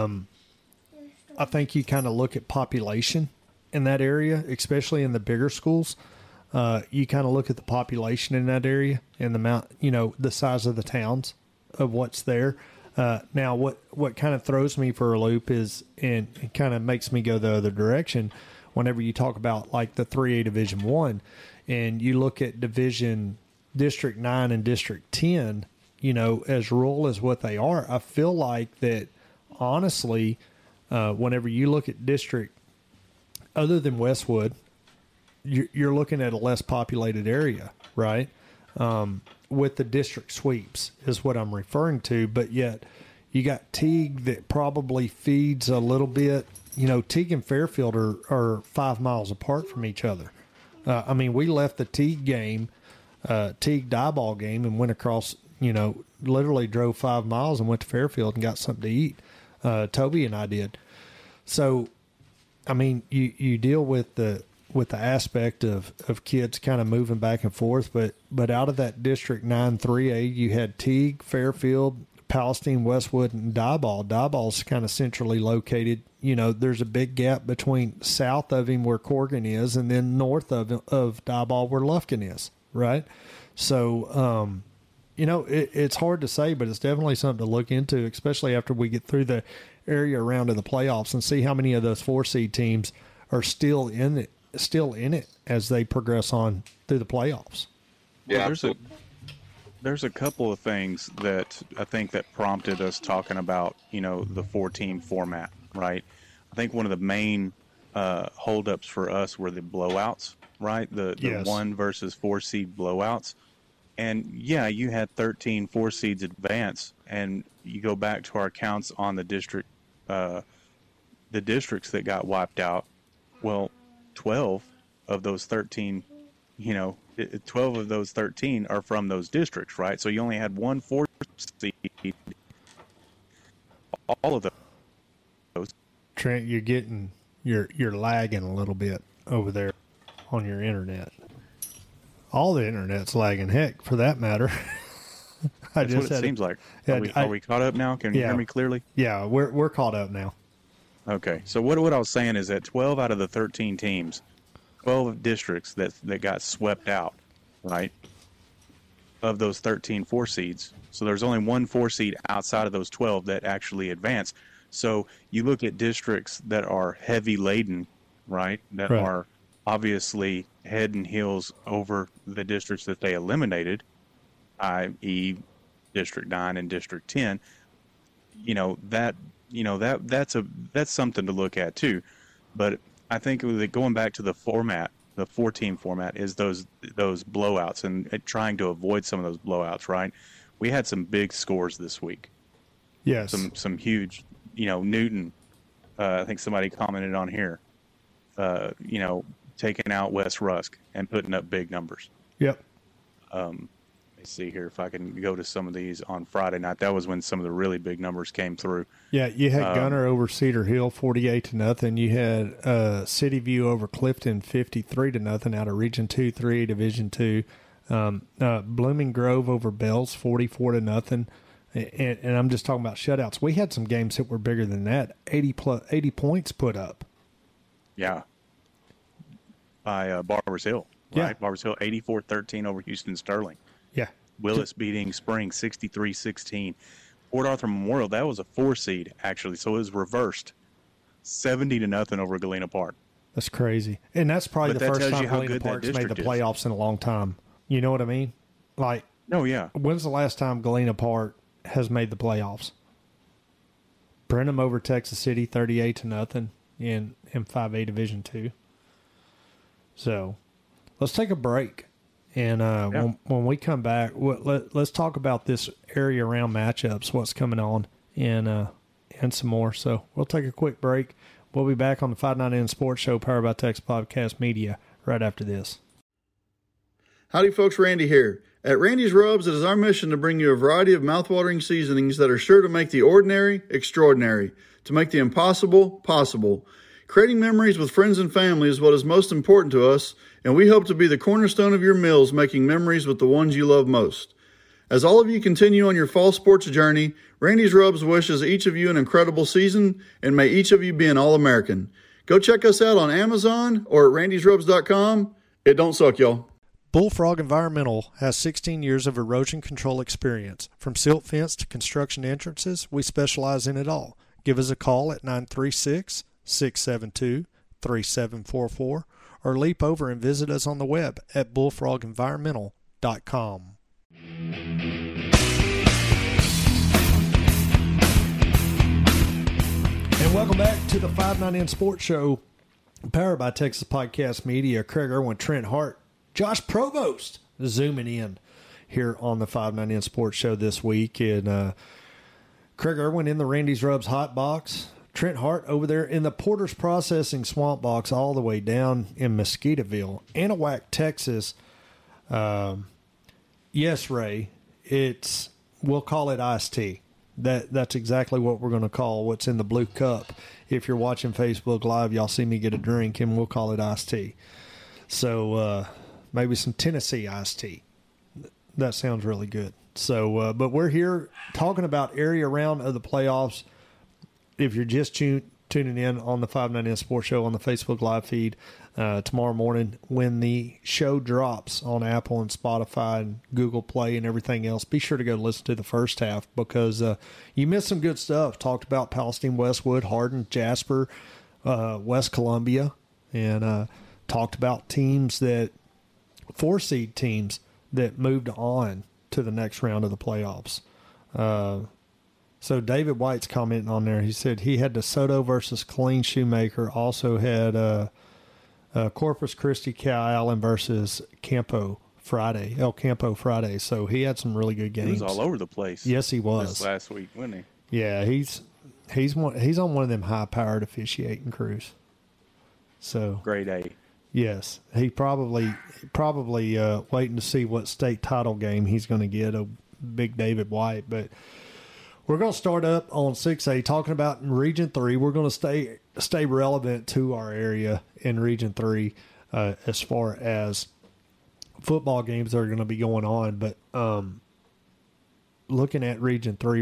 I think you kind of look at population in that area, especially in the bigger schools. You kind of look at the population in that area and the amount, you know, the size of the towns of what's there. Now, what kind of throws me for a loop is, and it kind of makes me go the other direction, whenever you talk about like the 3A Division 1 and you look at District 9 and District 10, you know, as rural as what they are, I feel like that, honestly, whenever you look at district, other than Westwood, you're looking at a less populated area, right? With the district sweeps is what I'm referring to, but yet you got Teague that probably feeds a little bit. You know, Teague and Fairfield are 5 miles apart from each other. I mean, we left the Teague game, Teague Diboll game, and went across, you know, literally drove 5 miles and went to Fairfield and got something to eat. Toby and I did. So, I mean, you deal with the aspect of kids kind of moving back and forth, but out of that District 9 3A, you had Teague, Fairfield, Palestine, Westwood, and Diboll. Diboll's kind of centrally located. You know, there's a big gap between south of him where Corrigan is, and then north of Diboll where Lufkin is, right? So, you know, it's hard to say, but it's definitely something to look into, especially after we get through the area round of the playoffs and see how many of those 4 seed teams are still in it as they progress on through the playoffs. Yeah, well, there's a couple of things that I think that prompted us talking about, you know, the 4-team format, right? I think one of the main holdups for us were the blowouts. right? The Yes. 1 versus 4 seed blowouts. And yeah, you had 13 4 seeds advance, and you go back to our counts on the districts that got wiped out. Well, 12 of those 13, 12 of those 13 are from those districts, right? So you only had 1 4 seed. All of those. Trent, you're lagging a little bit over there on your internet. All the internet's lagging. Heck, for that matter. That's what it seems like. Are we caught up now? Can you hear me clearly? Yeah, we're caught up now. Okay. So what I was saying is that 12 out of the 13 teams, 12 districts that got swept out, right, of those 13 4 seeds. So there's only 1 4 seed outside of those 12 that actually advance. So you look at districts that are heavy laden, right, that are obviously head and heels over the districts that they eliminated, i.e. District 9 and District 10. That's something to look at too. But I think going back to the format, the 4-team format, is those blowouts and trying to avoid some of those blowouts, right? We had some big scores this week. Yes. Some huge, Newton, I think somebody commented on here, taking out West Rusk and putting up big numbers. Yep. Let's see here if I can go to some of these on Friday night. That was when some of the really big numbers came through. Yeah, you had Gunner over Cedar Hill 48-0. You had City View over Clifton 53-0 out of Region 2-3 Division 2. Blooming Grove over Bells 44-0. And I'm just talking about shutouts. We had some games that were bigger than that. 80 points put up. Yeah. By Barbers Hill, right? Yeah. Barbers Hill 84-13 over Houston Sterling. Yeah. Willis beating Spring 63-16. Port Arthur Memorial, that was a 4 seed actually, so it was reversed. 70-0 over Galena Park. That's crazy. And that's probably the first time Galena Park's made the playoffs in a long time. You know what I mean? Like, oh yeah. When's the last time Galena Park has made the playoffs? Brenham over Texas City 38-0 in 5A Division 2. So let's take a break. And when we come back, let's talk about this area around matchups, what's coming on, and some more. So we'll take a quick break. We'll be back on the 590 Sports Show, powered by Texas Podcast Media, right after this. Howdy, folks. Randy here. At Randy's Rubs, it is our mission to bring you a variety of mouthwatering seasonings that are sure to make the ordinary extraordinary, to make the impossible possible. Creating memories with friends and family is what is most important to us, and we hope to be the cornerstone of your meals, making memories with the ones you love most. As all of you continue on your fall sports journey, Randy's Rubs wishes each of you an incredible season, and may each of you be an All-American. Go check us out on Amazon or at randysrubs.com. It don't suck, y'all. Bullfrog Environmental has 16 years of erosion control experience. From silt fence to construction entrances, we specialize in it all. Give us a call at 936-672-3744 or leap over and visit us on the web at bullfrogenvironmental.com. And welcome back to the 590 Sports Show, powered by Texas Podcast Media. Craig Irwin, Trent Hart, Josh Provost zooming in here on the 590 Sports Show this week. And Craig Irwin in the Randy's Rubs hot box. Trent Hart over there in the Porter's Processing swamp box, all the way down in Mosquitaville, Anahuac, Texas. Yes, Ray, we'll call it iced tea. That's exactly what we're going to call what's in the blue cup. If you're watching Facebook Live, y'all see me get a drink, and we'll call it iced tea. So maybe some Tennessee iced tea. That sounds really good. So, but we're here talking about area round of the playoffs. If you're just tuning in on the 590 Sports Show on the Facebook Live feed tomorrow morning when the show drops on Apple and Spotify and Google Play and everything else, be sure to go listen to the first half because you missed some good stuff. Talked about Palestine, Westwood, Hardin, Jasper, West Columbia, and talked about teams 4-seed teams that moved on to the next round of the playoffs. So David White's commenting on there. He said he had DeSoto versus Colleen Shoemaker. Also had Corpus Christi, Cow Island versus El Campo Friday. So he had some really good games. He was all over the place. Yes, he was. This last week, wasn't he? Yeah, he's on one of them high-powered officiating crews. So grade A. Yes, he probably waiting to see what state title game he's going to get, a big David White. But we're going to start up on 6A talking about in Region 3. We're going to stay relevant to our area in Region 3 as far as football games that are going to be going on. But looking at Region 3,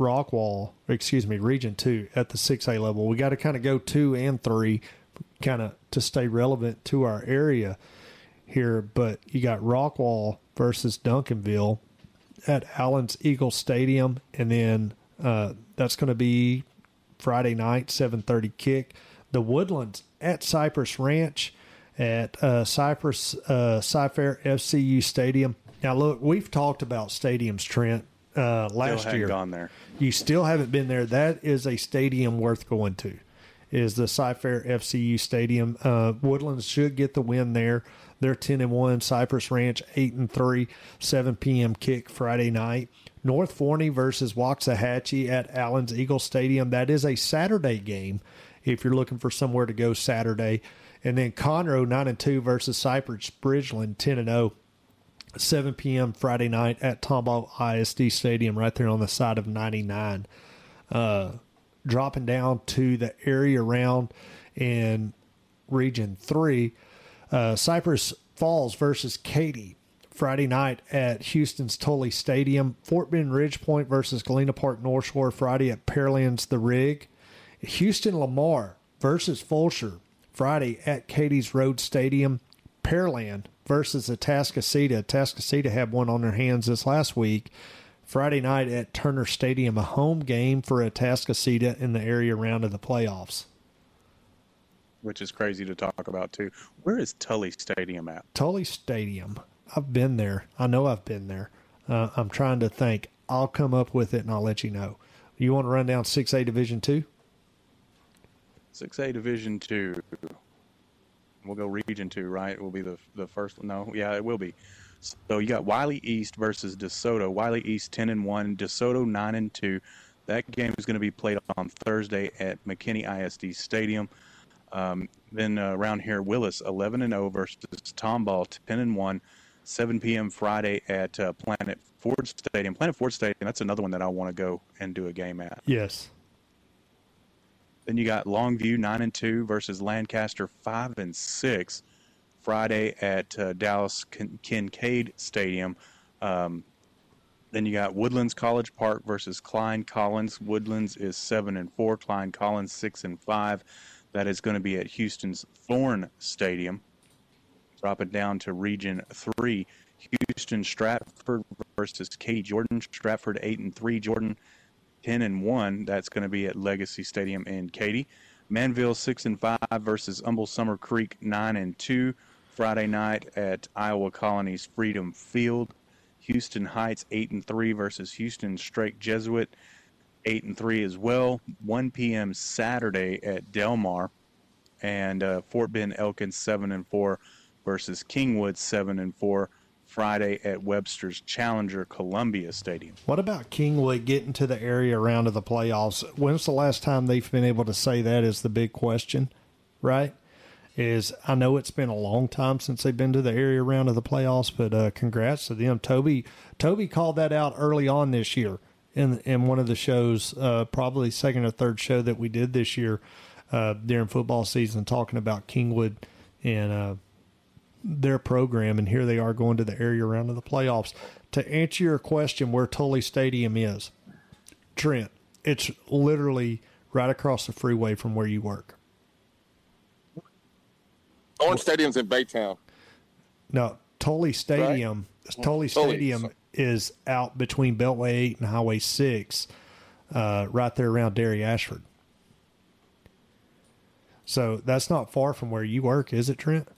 Region 2 at the 6A level, we got to kind of go 2 and 3 kind of to stay relevant to our area here. But you got Rockwall versus Duncanville at Allen's Eagle Stadium, and then that's going to be Friday night, 7:30 kick. The Woodlands at Cypress Ranch at Cypress Cy-Fair FCU Stadium. Now, look, we've talked about stadiums, Trent, last year. Gone there. You still haven't been there. That is a stadium worth going to, is the Cy-Fair FCU Stadium. Woodlands should get the win there. They're 10-1. Cypress Ranch 8-3. 7 p.m. kick Friday night. North Forney versus Waxahachie at Allen's Eagle Stadium. That is a Saturday game if you're looking for somewhere to go Saturday. And then Conroe 9-2 versus Cypress Bridgeland 10-0. 7 p.m. Friday night at Tomball ISD Stadium right there on the side of 99. Dropping down to the area around in Region 3, Cypress Falls versus Katy Friday night at Houston's Tully Stadium. Fort Bend Ridgepoint versus Galena Park North Shore Friday at Pearland's The Rig. Houston Lamar versus Fulshear Friday at Katie's Road Stadium. Pearland versus Atascocita. Atascocita had one on their hands this last week. Friday night at Turner Stadium, a home game for Atascocita in the area round of the playoffs. Which is crazy to talk about, too. Where is Tully Stadium at? Tully Stadium. I've been there. I know I've been there. I'm trying to think. I'll come up with it, and I'll let you know. You want to run down 6A Division 2? 6A Division 2. We'll go Region 2, right? It will be the first one. No, yeah, it will be. So you got Wiley East versus DeSoto. Wiley East 10-1, DeSoto 9-2. That game is going to be played on Thursday at McKinney ISD Stadium. Then around here, Willis 11-0 versus Tomball 10-1. 7 p.m. Friday at Planet Ford Stadium. Planet Ford Stadium, that's another one that I want to go and do a game at. Yes. Then you got Longview 9-2 versus Lancaster 5-6. Friday at Dallas Kincaid Stadium. Then you got Woodlands College Park versus Klein Collins. Woodlands is 7-4. Klein Collins 6-5. That is going to be at Houston's Thorne Stadium. Drop it down to Region 3. Houston Stratford versus Katy Jordan. Stratford 8-3. Jordan 10-1. That's going to be at Legacy Stadium in Katy. Manville 6-5 versus Humble Summer Creek 9-2. Friday night at Iowa Colony's Freedom Field. Houston Heights 8-3 versus Houston Strake Jesuit 8-3 as well. 1 p.m. Saturday at Delmar. And Fort Bend Elkins 7-4 versus Kingwood 7-4. Friday at Webster's Challenger Columbia Stadium. What about Kingwood getting to the area round of the playoffs? When's the last time they've been able to say that is the big question, right? I know it's been a long time since they've been to the area round of the playoffs, but congrats to them. Toby called that out early on this year in one of the shows, probably second or third show that we did this year during football season, talking about Kingwood and their program, and here they are going to the area round of the playoffs. To answer your question, where Tully Stadium is, Trent, it's literally right across the freeway from where you work. Orange Stadium's in Baytown. No, Tully Stadium. Right? Tully Stadium is out between Beltway 8 and Highway 6, right there around Derry Ashford. So that's not far from where you work, is it, Trent?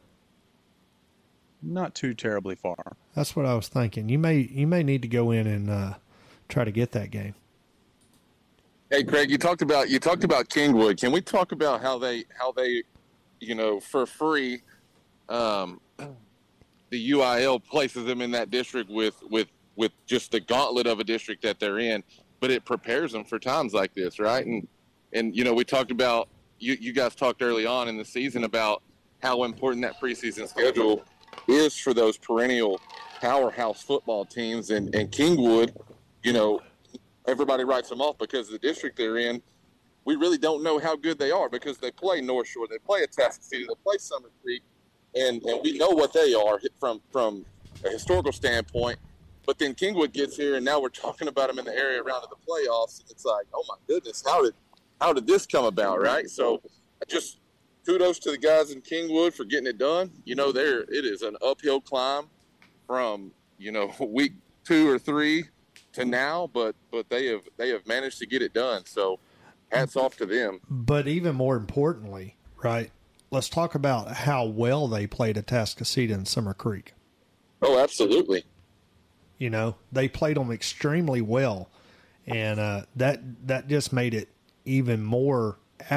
Not too terribly far. That's what I was thinking. You may need to go in and try to get that game. Hey, Craig, you talked about Kingwood. Can we talk about how they for free. The UIL places them in that district with just the gauntlet of a district that they're in, but it prepares them for times like this, right? And we talked about, you guys talked early on in the season about how important that preseason schedule is for those perennial powerhouse football teams. And Kingwood, everybody writes them off because of the district they're in. We really don't know how good they are because they play North Shore, they play Atascocita, they play Summer Creek, and we know what they are from a historical standpoint. But then Kingwood gets here, and now we're talking about them in the area around to the playoffs, and it's like, oh my goodness, how did this come about, right? So just kudos to the guys in Kingwood for getting it done. It is an uphill climb from week 2 or 3 to now, but they have managed to get it done. So hats off to them. But even more importantly, right? Let's talk about how well they played at Atascocita and Summer Creek. Oh, absolutely. They played them extremely well, and that just made it even more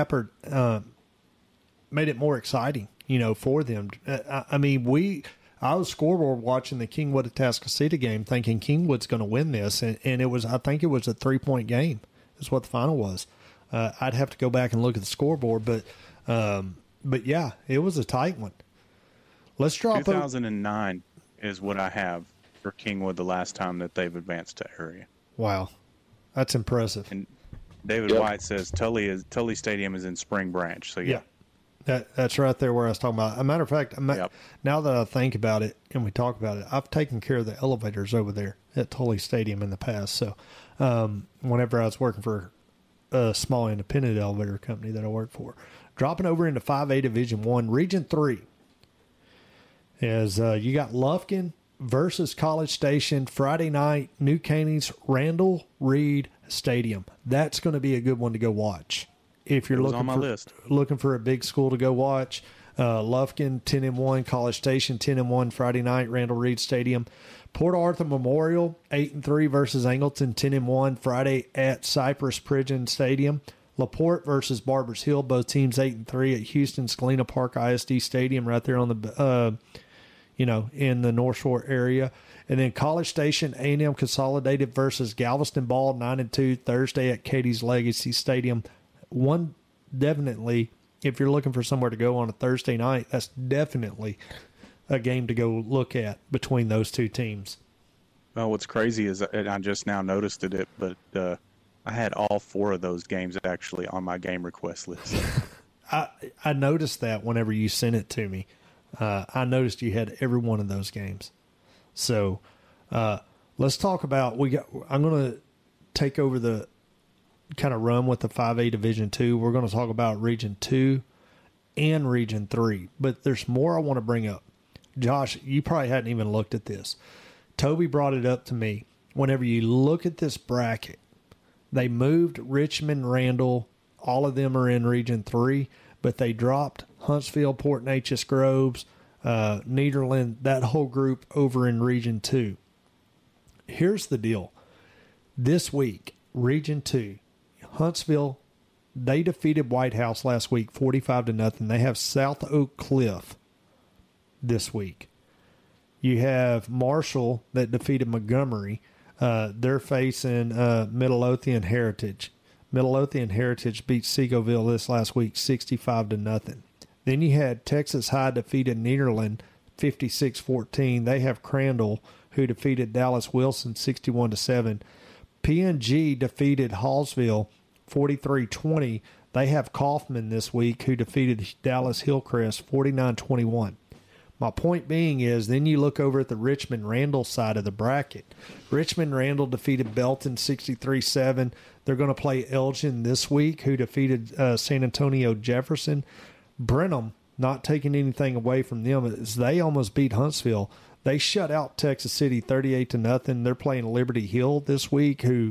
made it more exciting, for them. I was scoreboard watching the Kingwood Atascocita game, thinking Kingwood's going to win this, and I think it was a 3-point game. Is what the final was. I'd have to go back and look at the scoreboard, but yeah, it was a tight one. Let's drop 2009 is what I have for Kingwood the last time that they've advanced to area. Wow, that's impressive. And David White says Tully Stadium is in Spring Branch. So yeah. That's right there where I was talking about. As a matter of fact, now that I think about it and we talk about it, I've taken care of the elevators over there at Tully Stadium in the past. So whenever I was working for a small independent elevator company that I worked for, dropping over into 5A Division 1, Region 3, is you got Lufkin versus College Station Friday night, New Caney's Randall Reed Stadium. That's going to be a good one to go watch. If you're looking for a big school to go watch, Lufkin 10-1, College Station 10-1 Friday night, Randall Reed Stadium. Port Arthur Memorial 8-3 versus Angleton 10-1 Friday at Cypress Prison Stadium. LaPorte versus Barbers Hill, both teams 8-3 at Houston's Galena Park ISD Stadium, right there on the in the North Shore area. And then College Station A&M Consolidated versus Galveston Ball 9-2 Thursday at Katie's Legacy Stadium. One, definitely, if you're looking for somewhere to go on a Thursday night, that's definitely a game to go look at between those two teams. Well, what's crazy is, and I just now noticed it, but I had all 4 of those games actually on my game request list. I noticed that whenever you sent it to me. I noticed you had every one of those games. So let's talk about I'm going to take over the kind of run with the 5A Division 2. We're going to talk about Region 2 and Region 3. But there's more I want to bring up. Josh, you probably hadn't even looked at this. Toby brought it up to me. Whenever you look at this bracket, they moved Richmond, Randall. All of them are in Region 3, but they dropped Huntsville, Port Neches, Groves, Nederland, that whole group over in Region 2. Here's the deal. This week, Region 2, Huntsville, they defeated White House last week 45-0. They have South Oak Cliff this week. You have Marshall that defeated Montgomery. They're facing Midlothian Heritage. Midlothian Heritage beat Seagoville this last week 65-0. Then you had Texas High defeated Nederland 56-14. They have Crandall, who defeated Dallas Wilson 61-7. PNG defeated Hallsville 43-20. They have Kaufman this week, who defeated Dallas Hillcrest 49-21. My point being is, then you look over at the Richmond-Randall side of the bracket. Richmond-Randall defeated Belton 63-7. They're going to play Elgin this week, who defeated San Antonio Jefferson. Brenham, not taking anything away from them, as they almost beat Huntsville. They shut out Texas City 38-0. They're playing Liberty Hill this week, who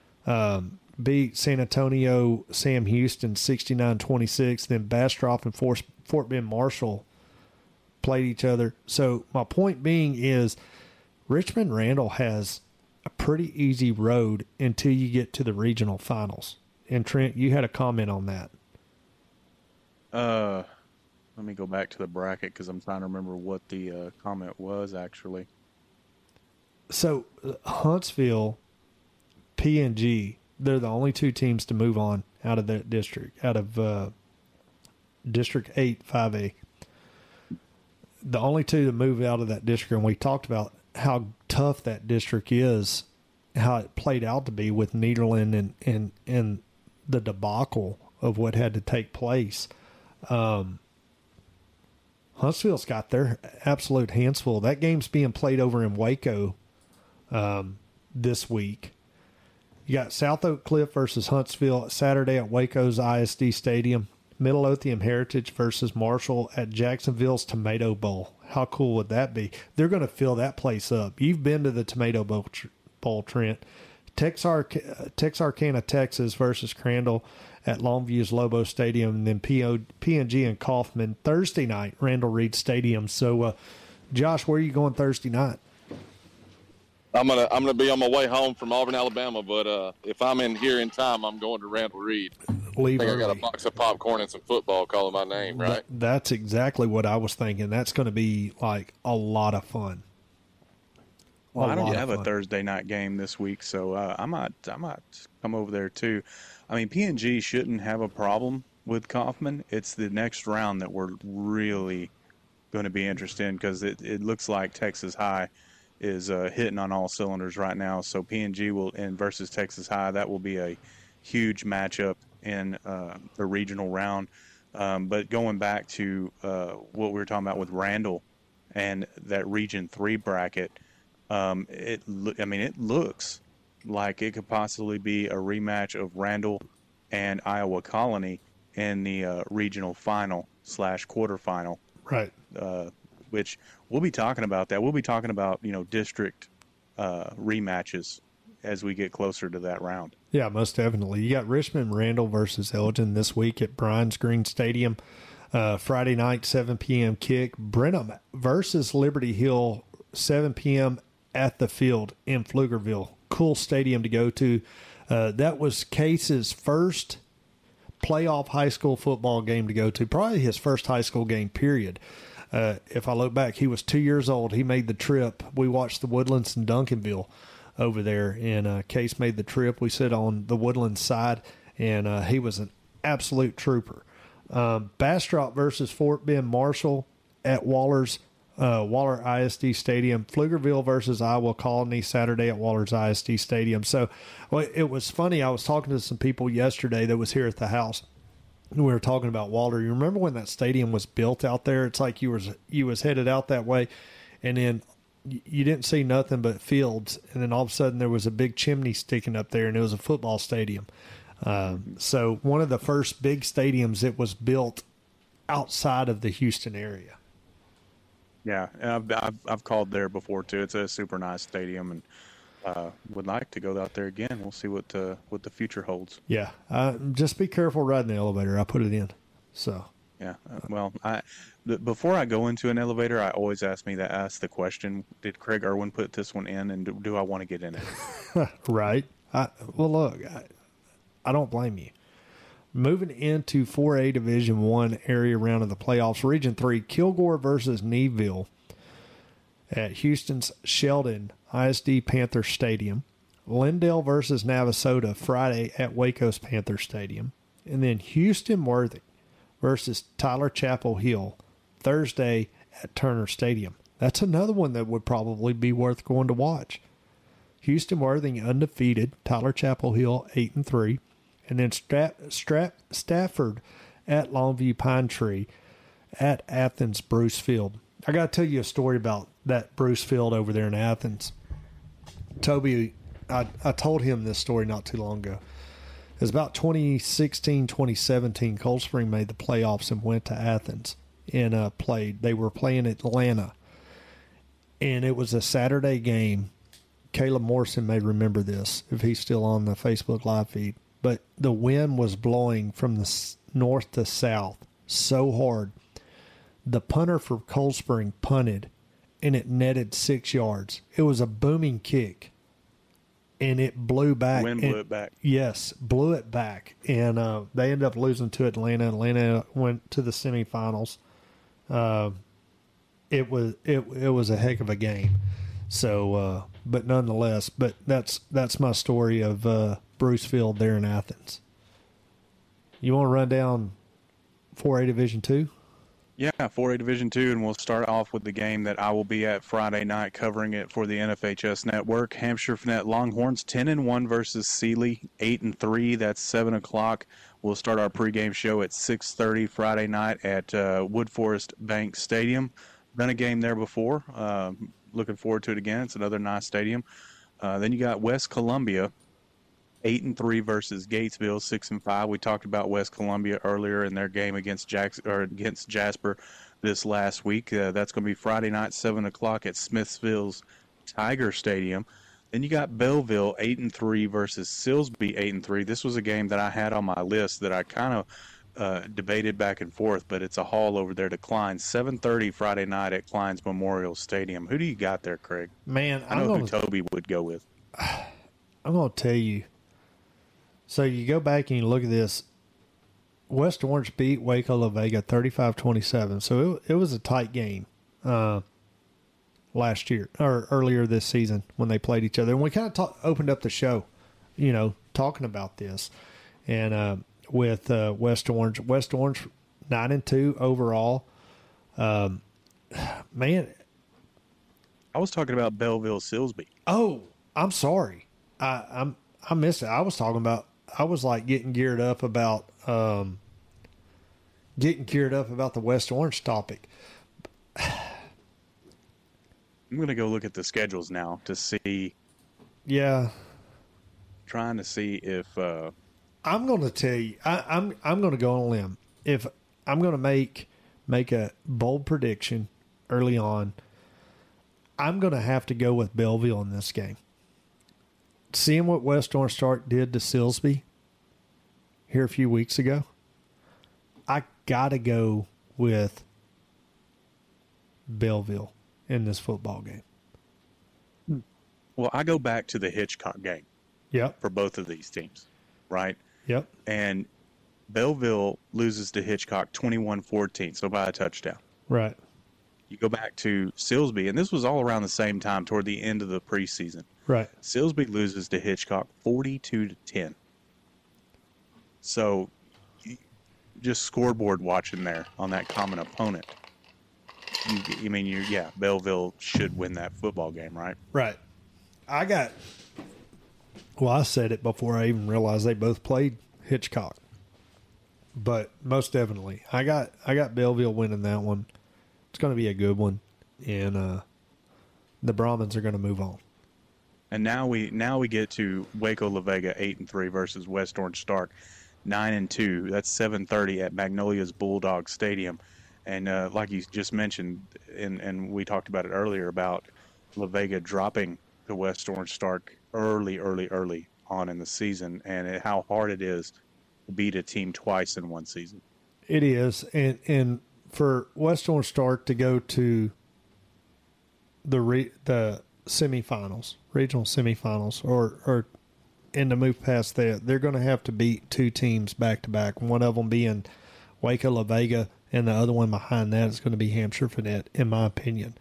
beat San Antonio Sam Houston 69-26. Then Bastrop and Fort Bend Marshall played each other. So my point being is, Richmond Randall has a pretty easy road until you get to the regional finals. And Trent, you had a comment on that. Let me go back to the bracket because I'm trying to remember what the comment was actually. So Huntsville, PNG, they're the only two teams to move on out of that district, out of District 8, 5A. The only two to move out of that district, and we talked about how tough that district is, how it played out to be with Nederland and the debacle of what had to take place. Huntsville's got their absolute hands full. That game's being played over in Waco this week. You got South Oak Cliff versus Huntsville Saturday at Waco's ISD Stadium. Midlothian Heritage versus Marshall at Jacksonville's Tomato Bowl. How cool would that be? They're going to fill that place up. You've been to the Tomato Bowl, Trent. Texarkana, Texas versus Crandall at Longview's Lobo Stadium, and then PNG and Kaufman Thursday night, Randall Reed Stadium. So, Josh, where are you going Thursday night? I'm gonna be on my way home from Auburn, Alabama, but if I'm in here in time, I'm going to Randall Reed. Leave I think early. I got a box of popcorn and some football calling my name, right? That's exactly what I was thinking. That's going to be like a lot of fun. Well, I don't have a Thursday night game this week, so I might come over there too. I mean, PNG shouldn't have a problem with Kaufman. It's the next round that we're really going to be interested in because it looks like Texas High is hitting on all cylinders right now. So PNG versus Texas High, that will be a huge matchup in the regional round. But going back to what we were talking about with Randall and that Region 3 bracket, it looks like it could possibly be a rematch of Randall and Iowa Colony in the regional final / quarterfinal. Right. Which we'll be talking about that. We'll be talking about, district rematches as we get closer to that round. Yeah, most definitely. You got Richmond Randall versus Elgin this week at Bryans Green Stadium. Friday night, 7 p.m. kick. Brenham versus Liberty Hill, 7 p.m. at the field in Pflugerville. Cool stadium to go to. That was Case's first playoff high school football game to go to. Probably his first high school game, period. If I look back, he was 2 years old. He made the trip. We watched the Woodlands and Duncanville over there, and Case made the trip. We sit on the Woodlands side, and he was an absolute trooper. Bastrop versus Fort Bend Marshall at Waller ISD Stadium. Pflugerville versus Iowa Colony Saturday at Waller's ISD Stadium. So it was funny. I was talking to some people yesterday that was here at the house. We were talking about Waller. You remember when that stadium was built out there? It's like you was headed out that way, and then you didn't see nothing but fields, and then all of a sudden there was a big chimney sticking up there, and it was a football stadium. So one of the first big stadiums that was built outside of the Houston area. Yeah, I've called there before too. It's a super nice stadium, and would like to go out there again. We'll see what the future holds. Yeah, just be careful riding the elevator. I put it in, so. Yeah, well, before I go into an elevator, I always ask the question: did Craig Irwin put this one in, and do I want to get in it? Right. Well, look, I don't blame you. Moving into 4A Division 1 area round of the playoffs, Region 3, Kilgore versus Neville at Houston's Sheldon ISD Panther Stadium. Lindale versus Navasota Friday at Waco's Panther Stadium. And then Houston Worthing versus Tyler Chapel Hill Thursday at Turner Stadium. That's another one that would probably be worth going to watch. Houston Worthing undefeated, Tyler Chapel Hill 8-3. And then Stafford at Longview Pine Tree at Athens Bruce Field. I got to tell you a story about that Bruce Field over there in Athens. Toby, I told him this story not too long ago. It was about 2016, 2017. Cold Spring made the playoffs and went to Athens and played. They were playing Atlanta. And it was a Saturday game. Caleb Morrison may remember this if he's still on the Facebook live feed. But the wind was blowing from the north to south so hard. The punter for Cold Spring punted, and it netted 6 yards. It was a booming kick, and it blew back. Wind blew it back. Yes, blew it back. And they ended up losing to Atlanta. Atlanta went to the semifinals it was a heck of a game. So, but nonetheless, that's my story of Bruce Field there in Athens. You want to run down 4A Division II? Yeah, 4A Division II, and we'll start off with the game that I will be at Friday night covering it for the NFHS Network. Hampshire Fannett Longhorns 10-1 versus Sealy 8-3. That's 7 o'clock. We'll start our pregame show at 6:30 Friday night at Wood Forest Bank Stadium. Done a game there before. Looking forward to it again. It's another nice stadium. Then you got West Columbia 8-3 versus Gatesville 6-5. We talked about West Columbia earlier in their game against Jasper this last week. That's going to be Friday night 7 o'clock at Smithville's Tiger Stadium. Then you got Belleville 8-3 versus Silsbee 8-3. This was a game that I had on my list that I kind of debated back and forth, but it's a haul over there to Kleins. 7:30 Friday night at Kleins Memorial Stadium. Who do you got there, Craig? Man, I know who Toby would go with. I'm going to tell you. So you go back and you look at this. West Orange beat Waco La Vega 35-27. So it was a tight game last year or earlier this season when they played each other. And we kind of opened up the show, talking about this. And with West Orange 9-2 overall. Man, I was talking about Belleville Silsbee. Oh, I'm sorry. I missed it. I was like getting geared up about the West Orange topic. I'm going to go look at the schedules now to see. Yeah. Trying to see if I'm going to tell you. I'm going to go on a limb. If I'm going to make a bold prediction early on, I'm going to have to go with Belleville in this game. Seeing what West Orange Stark did to Silsbee here a few weeks ago, I got to go with Belleville in this football game. Well, I go back to the Hitchcock game. Yep. For both of these teams, right? Yep. And Belleville loses to Hitchcock 21-14, so by a touchdown. Right. You go back to Silsbee, and this was all around the same time toward the end of the preseason. Right. Silsbee loses to Hitchcock 42-10. So, just scoreboard watching there on that common opponent. Belleville should win that football game, right? Right. I said it before I even realized they both played Hitchcock. But most definitely, I got Belleville winning that one. It's going to be a good one, and the Brahmins are going to move on. And now we get to Waco La Vega 8-3 versus West Orange Stark 9-2. That's 7:30 at Magnolia's Bulldog Stadium. And like you just mentioned, and we talked about it earlier about La Vega dropping the West Orange Stark early on in the season, and how hard it is to beat a team twice in one season. It is, and for West Orange Stark to go to the semifinals, regional semifinals, or and to move past that, they're going to have to beat two teams back to back. One of them being Waco La Vega, and the other one behind that is going to be Hampshire Fannett, in my opinion.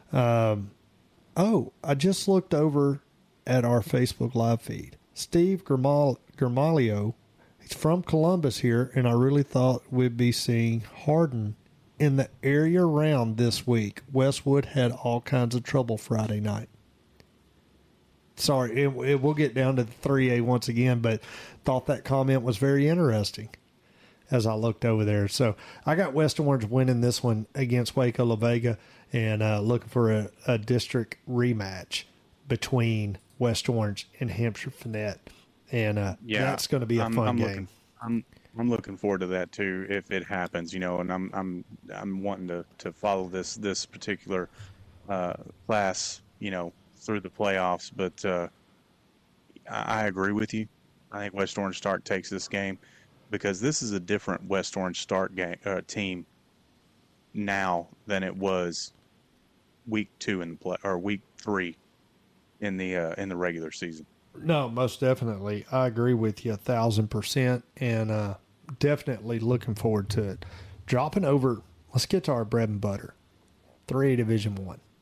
I just looked over at our Facebook Live feed. Steve Germalio, he's from Columbus here, and I really thought we'd be seeing Hardin in the area around this week. Westwood had all kinds of trouble Friday night. Sorry, we'll get down to the 3A once again, but thought that comment was very interesting as I looked over there. So I got West Orange winning this one against Waco La Vega, and looking for a district rematch between West Orange and Hampshire Fannett. And that's going to be a fun game. I'm looking forward to that too if it happens, and I'm wanting to follow this particular class, through the playoffs. But I agree with you. I think West Orange Stark takes this game because this is a different West Orange Stark team now than it was week 2 or week 3 in the regular season. No, most definitely. I agree with you 1,000%, and definitely looking forward to it. Dropping over let's get to our bread and butter. 3A Division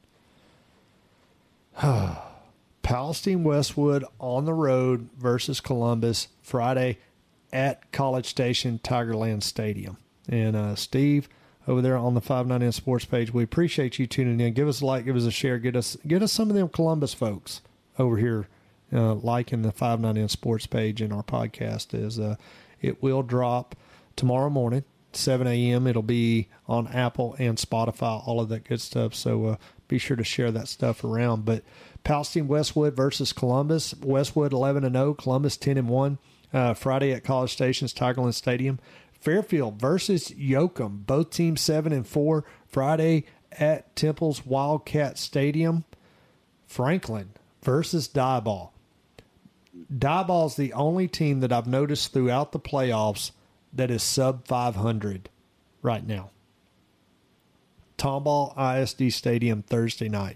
I. Palestine Westwood on the road versus Columbus Friday at College Station Tigerland Stadium. And Steve, over there on the 590 Sports page, we appreciate you tuning in. Give us a like, give us a share, get us some of them Columbus folks over here liking the 590 Sports page in our podcast. It will drop tomorrow morning, 7 a.m. It'll be on Apple and Spotify, all of that good stuff. So be sure to share that stuff around. But Palestine Westwood versus Columbus. Westwood 11-0, Columbus 10-1. Friday at College Station's Tigerland Stadium. Fairfield versus Yoakum, both teams 7-4. Friday at Temple's Wildcat Stadium. Franklin versus Diboll. Diboll's the only team that I've noticed throughout the playoffs that is sub 500 right now. Tomball ISD Stadium Thursday night.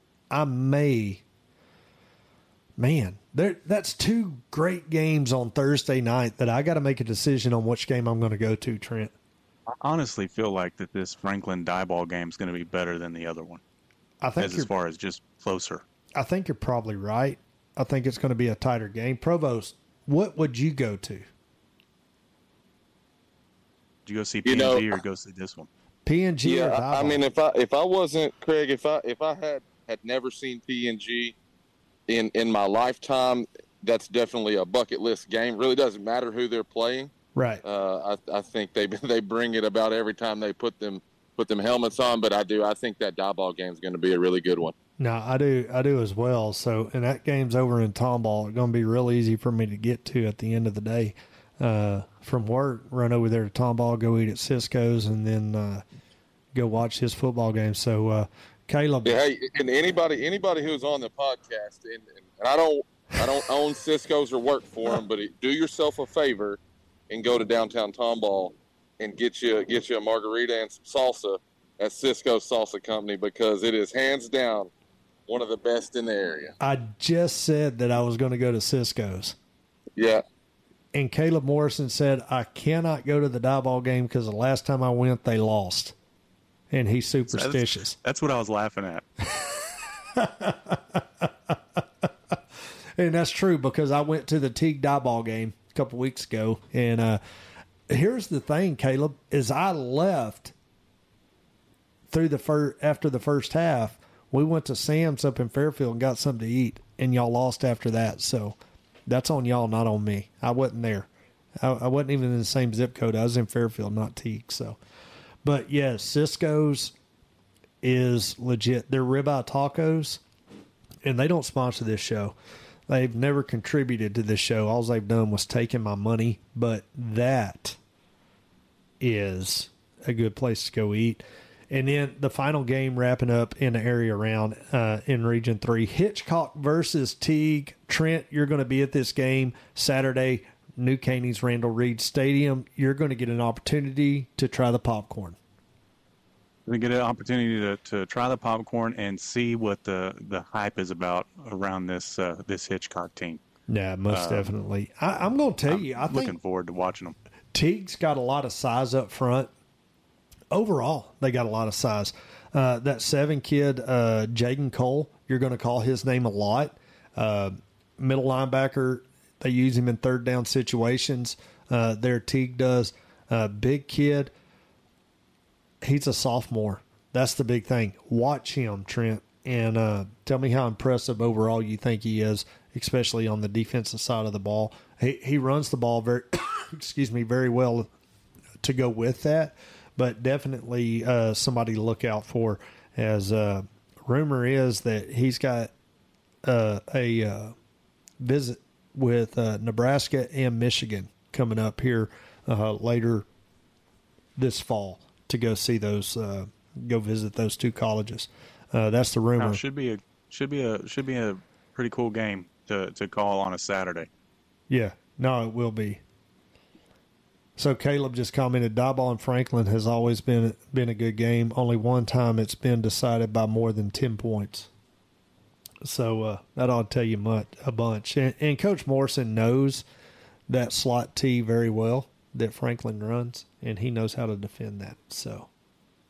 That's two great games on Thursday night that I got to make a decision on which game I'm going to go to, Trent. I honestly feel like that this Franklin Diboll game is going to be better than the other one. I think as far as just closer. I think you're probably right. I think it's going to be a tighter game. Provost, what would you go to? Do you go see PNG or go see this one? PNG or Diboll? I mean, if I wasn't Craig, if I had never seen PNG in my lifetime, that's definitely a bucket list game. Really doesn't matter who they're playing. Right. I think they bring it about every time they put them helmets on. But I think that Diboll game is going to be a really good one. No, I do as well. So, and that game's over in Tomball. It's going to be real easy for me to get to at the end of the day. From work, run over there to Tomball, go eat at Cisco's, and then go watch his football game. So, Caleb. Yeah, hey, and anybody who's on the podcast, and I don't own Cisco's or work for them, but do yourself a favor and go to downtown Tomball and get you a margarita and some salsa at Cisco's Salsa Company, because it is hands down one of the best in the area. I just said that I was going to go to Cisco's. Yeah. And Caleb Morrison said, I cannot go to the Diboll game because the last time I went, they lost. And he's superstitious. That's what I was laughing at. And that's true, because I went to the Teague Diboll game a couple weeks ago. And here's the thing, Caleb, is I left through after the first half. We went to Sam's up in Fairfield and got something to eat, and y'all lost after that. So that's on y'all, not on me. I wasn't there. I wasn't even in the same zip code. I was in Fairfield, not Teague. So, but yes, Cisco's is legit. They're ribeye tacos, and they don't sponsor this show. They've never contributed to this show. All they've done was taking my money, but that is a good place to go eat. And then the final game wrapping up in the area round in Region 3. Hitchcock versus Teague. Trent, you're going to be at this game Saturday, New Caney's Randall Reed Stadium. You're going to get an opportunity to try the popcorn. We get an opportunity to try the popcorn and see what the hype is about around this Hitchcock team. Yeah, most definitely. I'm going to tell you, I think looking forward to watching them. Teague's got a lot of size up front. Overall, they got a lot of size. That 7 kid, Jaden Cole, you're going to call his name a lot. Middle linebacker, they use him in third down situations. Their Teague does. Big kid, he's a sophomore. That's the big thing. Watch him, Trent, and tell me how impressive overall you think he is, especially on the defensive side of the ball. He runs the ball very well to go with that. But definitely somebody to look out for, as rumor is that he's got a visit with Nebraska and Michigan coming up here later this fall to go see those, go visit those two colleges. That's the rumor. Should be a pretty cool game to call on a Saturday. Yeah, no, it will be. So Caleb just commented, Diboll and Franklin has always been a good game. Only one time it's been decided by more than 10 points. So that ought to tell you a bunch. And Coach Morrison knows that slot T very well that Franklin runs, and he knows how to defend that. So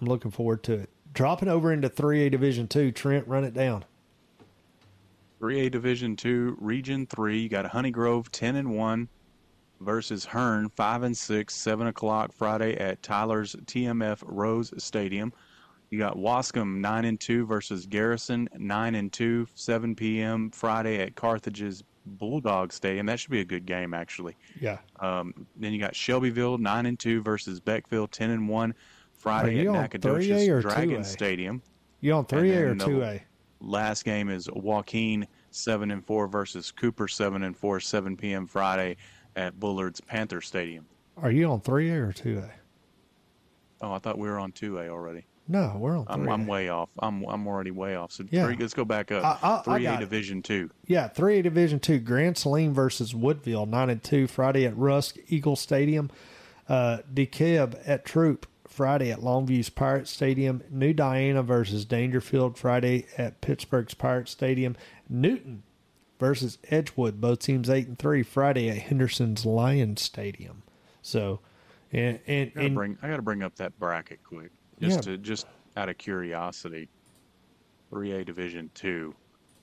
I'm looking forward to it. Dropping over into 3A Division 2, Trent, run it down. 3A Division 2, Region 3, you got Honey Grove 10-1 versus Hearn 5-6, 7 o'clock Friday at Tyler's TMF Rose Stadium. You got Wascom 9-2 versus Garrison 9-2, 7 p.m. Friday at Carthage's Bulldog Stadium. That should be a good game, actually. Yeah. Then you got Shelbyville 9-2 versus Beckville 10-1 Friday at Nacogdoches Dragon Stadium. You on 3A or 2A? Last game is Joaquin 7-4 versus Cooper 7-4, 7 p.m. Friday at Bullard's Panther Stadium. Are you on 3A or 2A? Oh, I thought we were on 2A already. No, we're on 3A. I'm way off. I'm already way off. So yeah. Let's go back up. 3A Division 2. Yeah, 3A Division 2. Grand Saline versus Woodville 9-2 Friday at Rusk Eagle Stadium. DeKalb at Troop Friday at Longview's Pirate Stadium. New Diana versus Dangerfield Friday at Pittsburgh's Pirate Stadium. Newton versus Edgewood, both teams 8-3 Friday at Henderson's Lions Stadium. So, I got to bring up that bracket quick, just out of curiosity. 3A Division 2.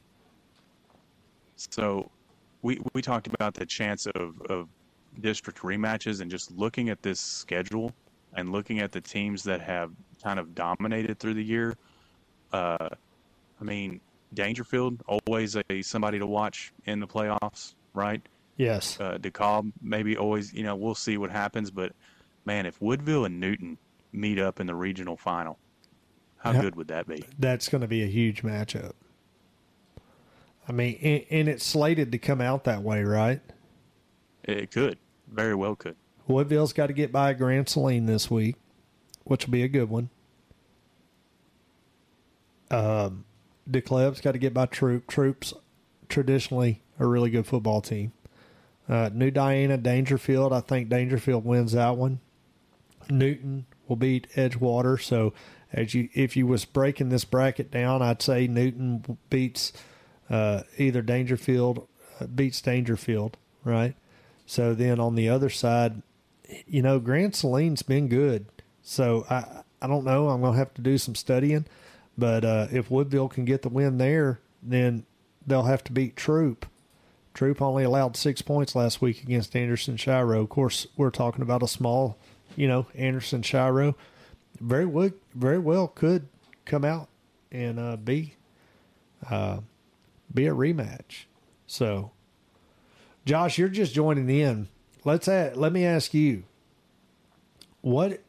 So, we talked about the chance of district rematches, and just looking at this schedule and looking at the teams that have kind of dominated through the year. I mean, Dangerfield, always somebody to watch in the playoffs, right? Yes. DeKalb, maybe always, we'll see what happens. But, man, if Woodville and Newton meet up in the regional final, how good would that be? That's going to be a huge matchup. I mean, and it's slated to come out that way, right? It could. Very well could. Woodville's got to get by Grand Saline this week, which will be a good one. DeKalb's got to get by Troop. Troop's traditionally a really good football team. New Diana, Dangerfield. I think Dangerfield wins that one. Newton will beat Edgewater. So, if you was breaking this bracket down, I'd say Newton beats either Dangerfield, beats Dangerfield, right? So then on the other side, Grand Saline's been good. So I don't know. I'm going to have to do some studying. But if Woodville can get the win there, then they'll have to beat Troop. Troop only allowed 6 points last week against Anderson Shiro. Of course, we're talking about a small, Anderson Shiro. Very well could come out and be a rematch. So, Josh, you're just joining in. Let me ask you, what's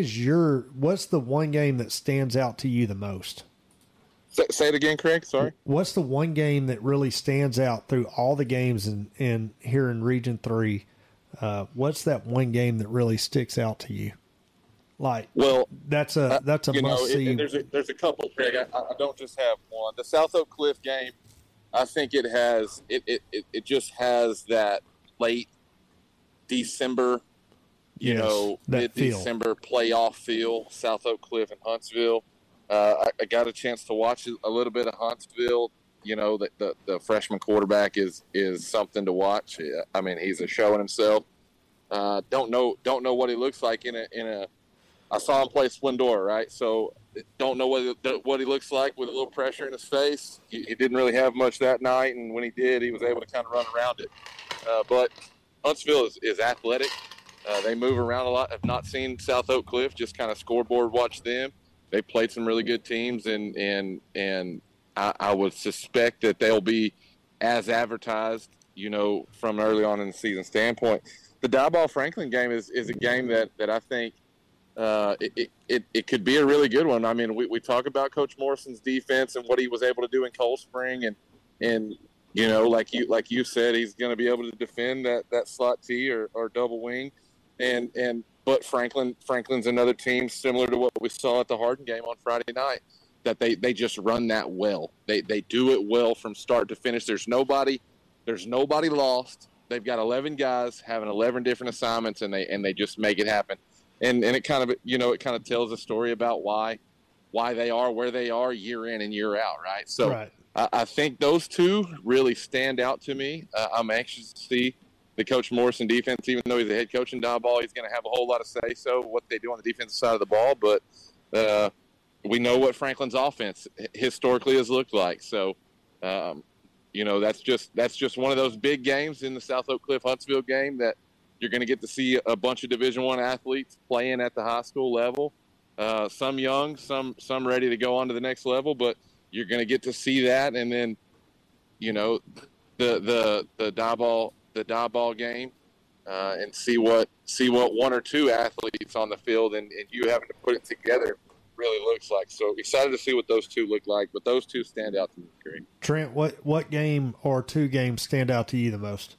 the one game that stands out to you the most? Say it again, Craig. Sorry. What's the one game that really stands out through all the games in here in Region 3? What's that one game that really sticks out to you? That's a must see. There's a couple, Craig. I don't just have one. The South Oak Cliff game, I think it just has that late December, mid-December playoff feel. South Oak Cliff and Huntsville. I got a chance to watch a little bit of Huntsville. The freshman quarterback is something to watch. I mean, he's a show in himself. Don't know what he looks like in a. I saw him play Splendora, right? So don't know what he looks like with a little pressure in his face. He didn't really have much that night, and when he did, he was able to kind of run around it. But Huntsville is athletic. They move around a lot. I've not seen South Oak Cliff, just kind of scoreboard watch them. They played some really good teams, and I would suspect that they'll be as advertised, from early on in the season standpoint. The Diboll Franklin game is a game that I think it could be a really good one. I mean, we talk about Coach Morrison's defense and what he was able to do in Cold Spring, and like you said, he's going to be able to defend that slot T or double wing, but Franklin's another team similar to what we saw at the Hardin game on Friday night, that they just run that well. They do it well from start to finish. There's nobody lost. They've got 11 guys having 11 different assignments, and they just make it happen. And it kind of tells a story about why they are where they are year in and year out, right? So right. I think those two really stand out to me. I'm anxious to see the Coach Morrison defense. Even though he's the head coach in Diboll, he's going to have a whole lot of say-so what they do on the defensive side of the ball. But we know what Franklin's offense historically has looked like. So, that's just one of those big games in the South Oak Cliff Huntsville game that you're going to get to see a bunch of Division I athletes playing at the high school level. Some young, some ready to go on to the next level, but you're going to get to see that, and then, the die ball game, and see what one or two athletes on the field and you having to put it together really looks like. So excited to see what those two look like, but those two stand out to me, Greg. Trent, what game or two games stand out to you the most?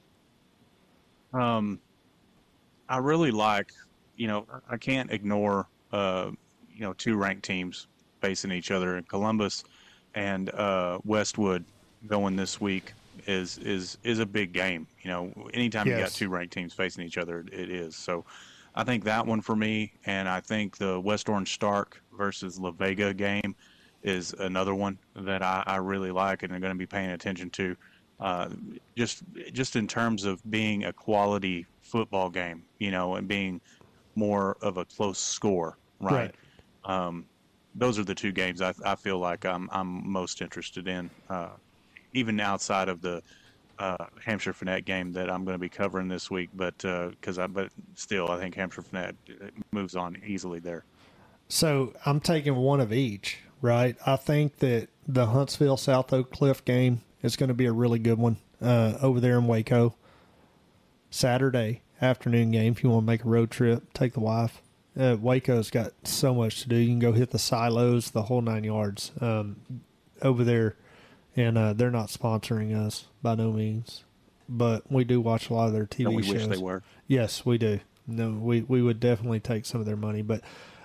I really like, I can't ignore, two ranked teams facing each other. Columbus and Westwood going this week is a big game. Anytime you got two ranked teams facing each other, it is. So I think that one for me, and I think the West Orange Stark versus La Vega game is another one that I really like and I'm going to be paying attention to. Just in terms of being a quality football game, and being more of a close score, right? Those are the two games I feel like I'm most interested in, even outside of the Hampshire Fannett game that I'm going to be covering this week. But still, I think Hampshire Fannett moves on easily there. So I'm taking one of each, right? I think that the Huntsville South Oak Cliff game is going to be a really good one over there in Waco. Saturday afternoon game. If you want to make a road trip, take the wife. Waco's got so much to do. You can go hit the silos, the whole 9 yards over there. And they're not sponsoring us by no means. But we do watch a lot of their TV shows. We wish they were. Yes, we do. No, we would definitely take some of their money. But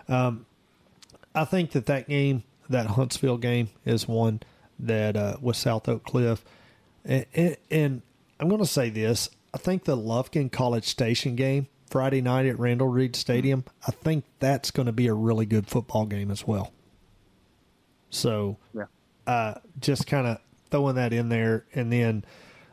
I think that game, that Huntsville game, is one that with South Oak Cliff. And I'm going to say this. I think the Lufkin College Station game Friday night at Randall Reed Stadium, I think that's going to be a really good football game as well. So just kind of throwing that in there. And then,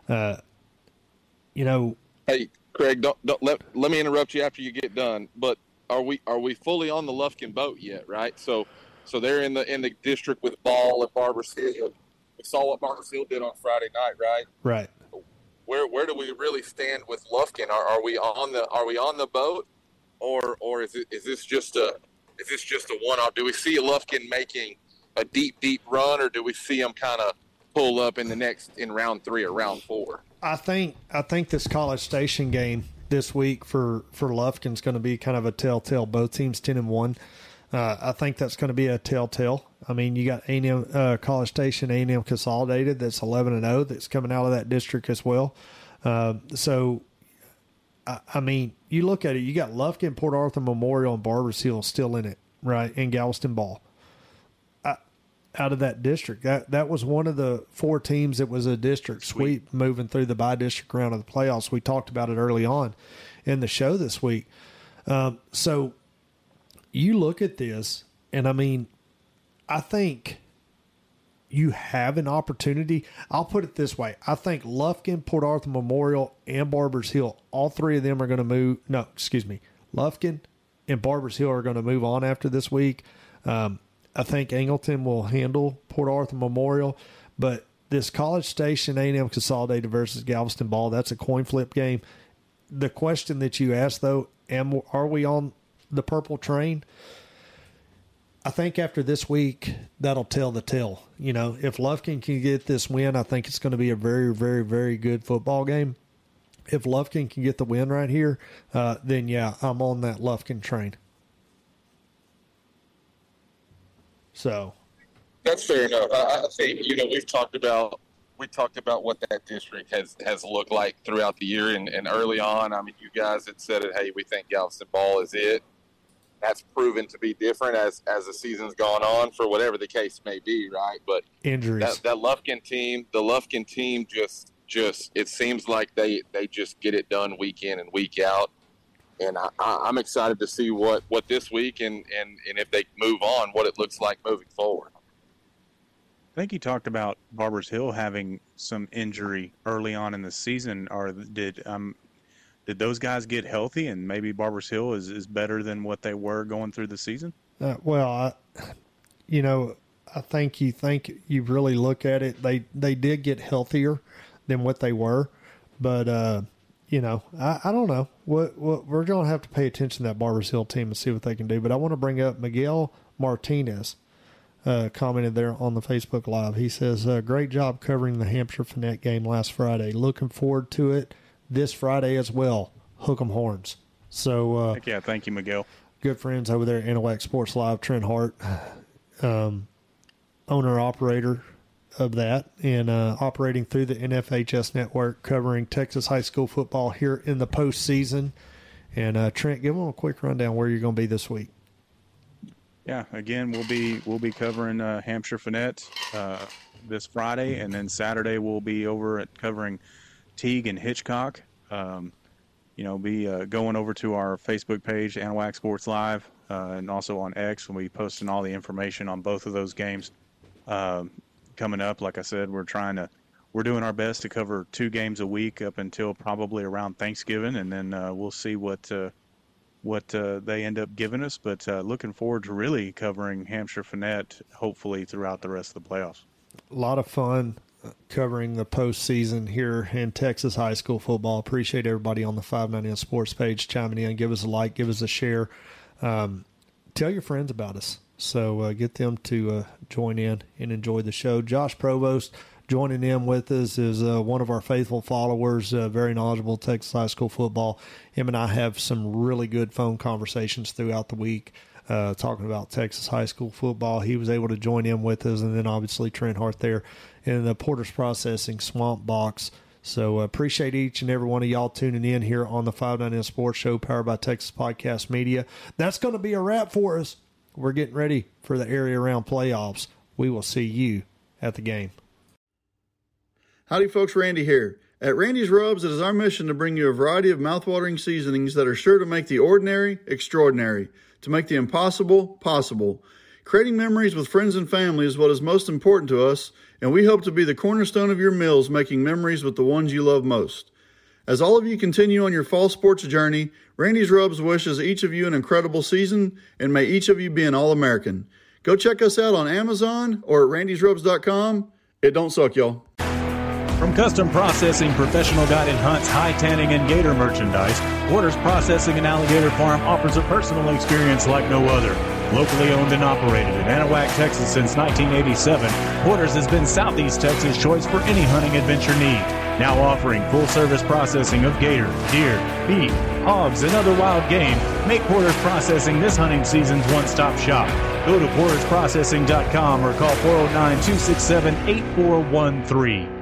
Hey, Craig, don't let me interrupt you after you get done. But are we fully on the Lufkin boat yet, right? So they're in the district with Ball and Barbers Hill. We saw what Barbers Hill did on Friday night, right? Right. Where do we really stand with Lufkin? Are we on the boat, or is this just a one-off? Do we see Lufkin making a deep run, or do we see them kind of pull up in round 3 or round 4? I think this College Station game this week for Lufkin's going to be kind of a telltale. Both teams 10-1. I think that's going to be a telltale. I mean, you got A&M College Station, A&M Consolidated that's 11-0 that's coming out of that district as well. So, I mean, you look at it, you got Lufkin, Port Arthur Memorial, and Barbers Hill still in it, right? And Galveston Ball. Out of that district. That was one of the 4 teams that was a district sweep moving through the by-district round of the playoffs. We talked about it early on in the show this week. So you look at this, and I mean, I think you have an opportunity. I'll put it this way. I think Lufkin, Port Arthur Memorial, and Barbers Hill, all 3 of them are going to move. No, excuse me. Lufkin and Barbers Hill are going to move on after this week. I think Angleton will handle Port Arthur Memorial, but this College Station A&M Consolidated versus Galveston Ball, that's a coin flip game. The question that you asked, though, are we on the purple train? I think after this week, that'll tell the tale. If Lufkin can get this win, I think it's going to be a very, very, very good football game. If Lufkin can get the win right here, then, yeah, I'm on that Lufkin train. So that's fair enough. I think we've talked about what that district has looked like throughout the year and early on. I mean, you guys had said it. Hey, we think Galveston Ball is it. That's proven to be different as the season's gone on, for whatever the case may be, right? But injuries. That Lufkin team just it seems like they just get it done week in and week out. And I'm excited to see what this week and if they move on, what it looks like moving forward. I think you talked about Barbers Hill having some injury early on in the season. Or did those guys get healthy and maybe Barbers Hill is better than what they were going through the season? I think you really look at it. They did get healthier than what they were, but I don't know. What we're going to have to pay attention to that Barbers Hill team and see what they can do. But I want to bring up Miguel Martinez. Commented there on the Facebook Live. He says, great job covering the Hampshire Finette game last Friday. Looking forward to it this Friday as well. Hook 'em horns. So, yeah, thank you, Miguel. Good friends over there at Anahuac Sports Live, Trent Hart, owner-operator of that, and operating through the NFHS network, covering Texas high school football here in the postseason. And Trent, give them a quick rundown where you're going to be this week. Yeah, again, we'll be covering Hampshire Finette this Friday, and then Saturday we'll be over at covering Teague and Hitchcock. Be going over to our Facebook page, Anahuac Sports Live, and also on X. We'll be posting all the information on both of those games coming up. Like I said, we're doing our best to cover 2 games a week up until probably around Thanksgiving, and then we'll see what they end up giving us, but looking forward to really covering Hampshire Finette, hopefully throughout the rest of the playoffs. A lot of fun covering the postseason here in Texas high school football. Appreciate everybody on the 590 Sports page chiming in. Give us a like, give us a share. Tell your friends about us. So get them to join in and enjoy the show. Josh Provost joining in with us is one of our faithful followers, very knowledgeable Texas high school football. Him and I have some really good phone conversations throughout the week talking about Texas high school football. He was able to join in with us, and then obviously Trent Hart there in the Porter's Processing Swamp Box. So appreciate each and every one of y'all tuning in here on the 590 Sports Show powered by Texas Podcast Media. That's going to be a wrap for us. We're getting ready for the area round playoffs. We will see you at the game. Howdy folks, Randy here. At Randy's Rubs, it is our mission to bring you a variety of mouthwatering seasonings that are sure to make the ordinary extraordinary, to make the impossible possible. Creating memories with friends and family is what is most important to us, and we hope to be the cornerstone of your meals, making memories with the ones you love most. As all of you continue on your fall sports journey, Randy's Rubs wishes each of you an incredible season, and may each of you be an All-American. Go check us out on Amazon or at randysrubs.com. It don't suck, y'all. From custom processing, professional guided hunts, high tanning, and gator merchandise, Porter's Processing and Alligator Farm offers a personal experience like no other. Locally owned and operated in Anahuac, Texas since 1987, Porter's has been Southeast Texas' choice for any hunting adventure need. Now offering full-service processing of gator, deer, beef, hogs, and other wild game, make Porter's Processing this hunting season's one-stop shop. Go to portersprocessing.com or call 409-267-8413.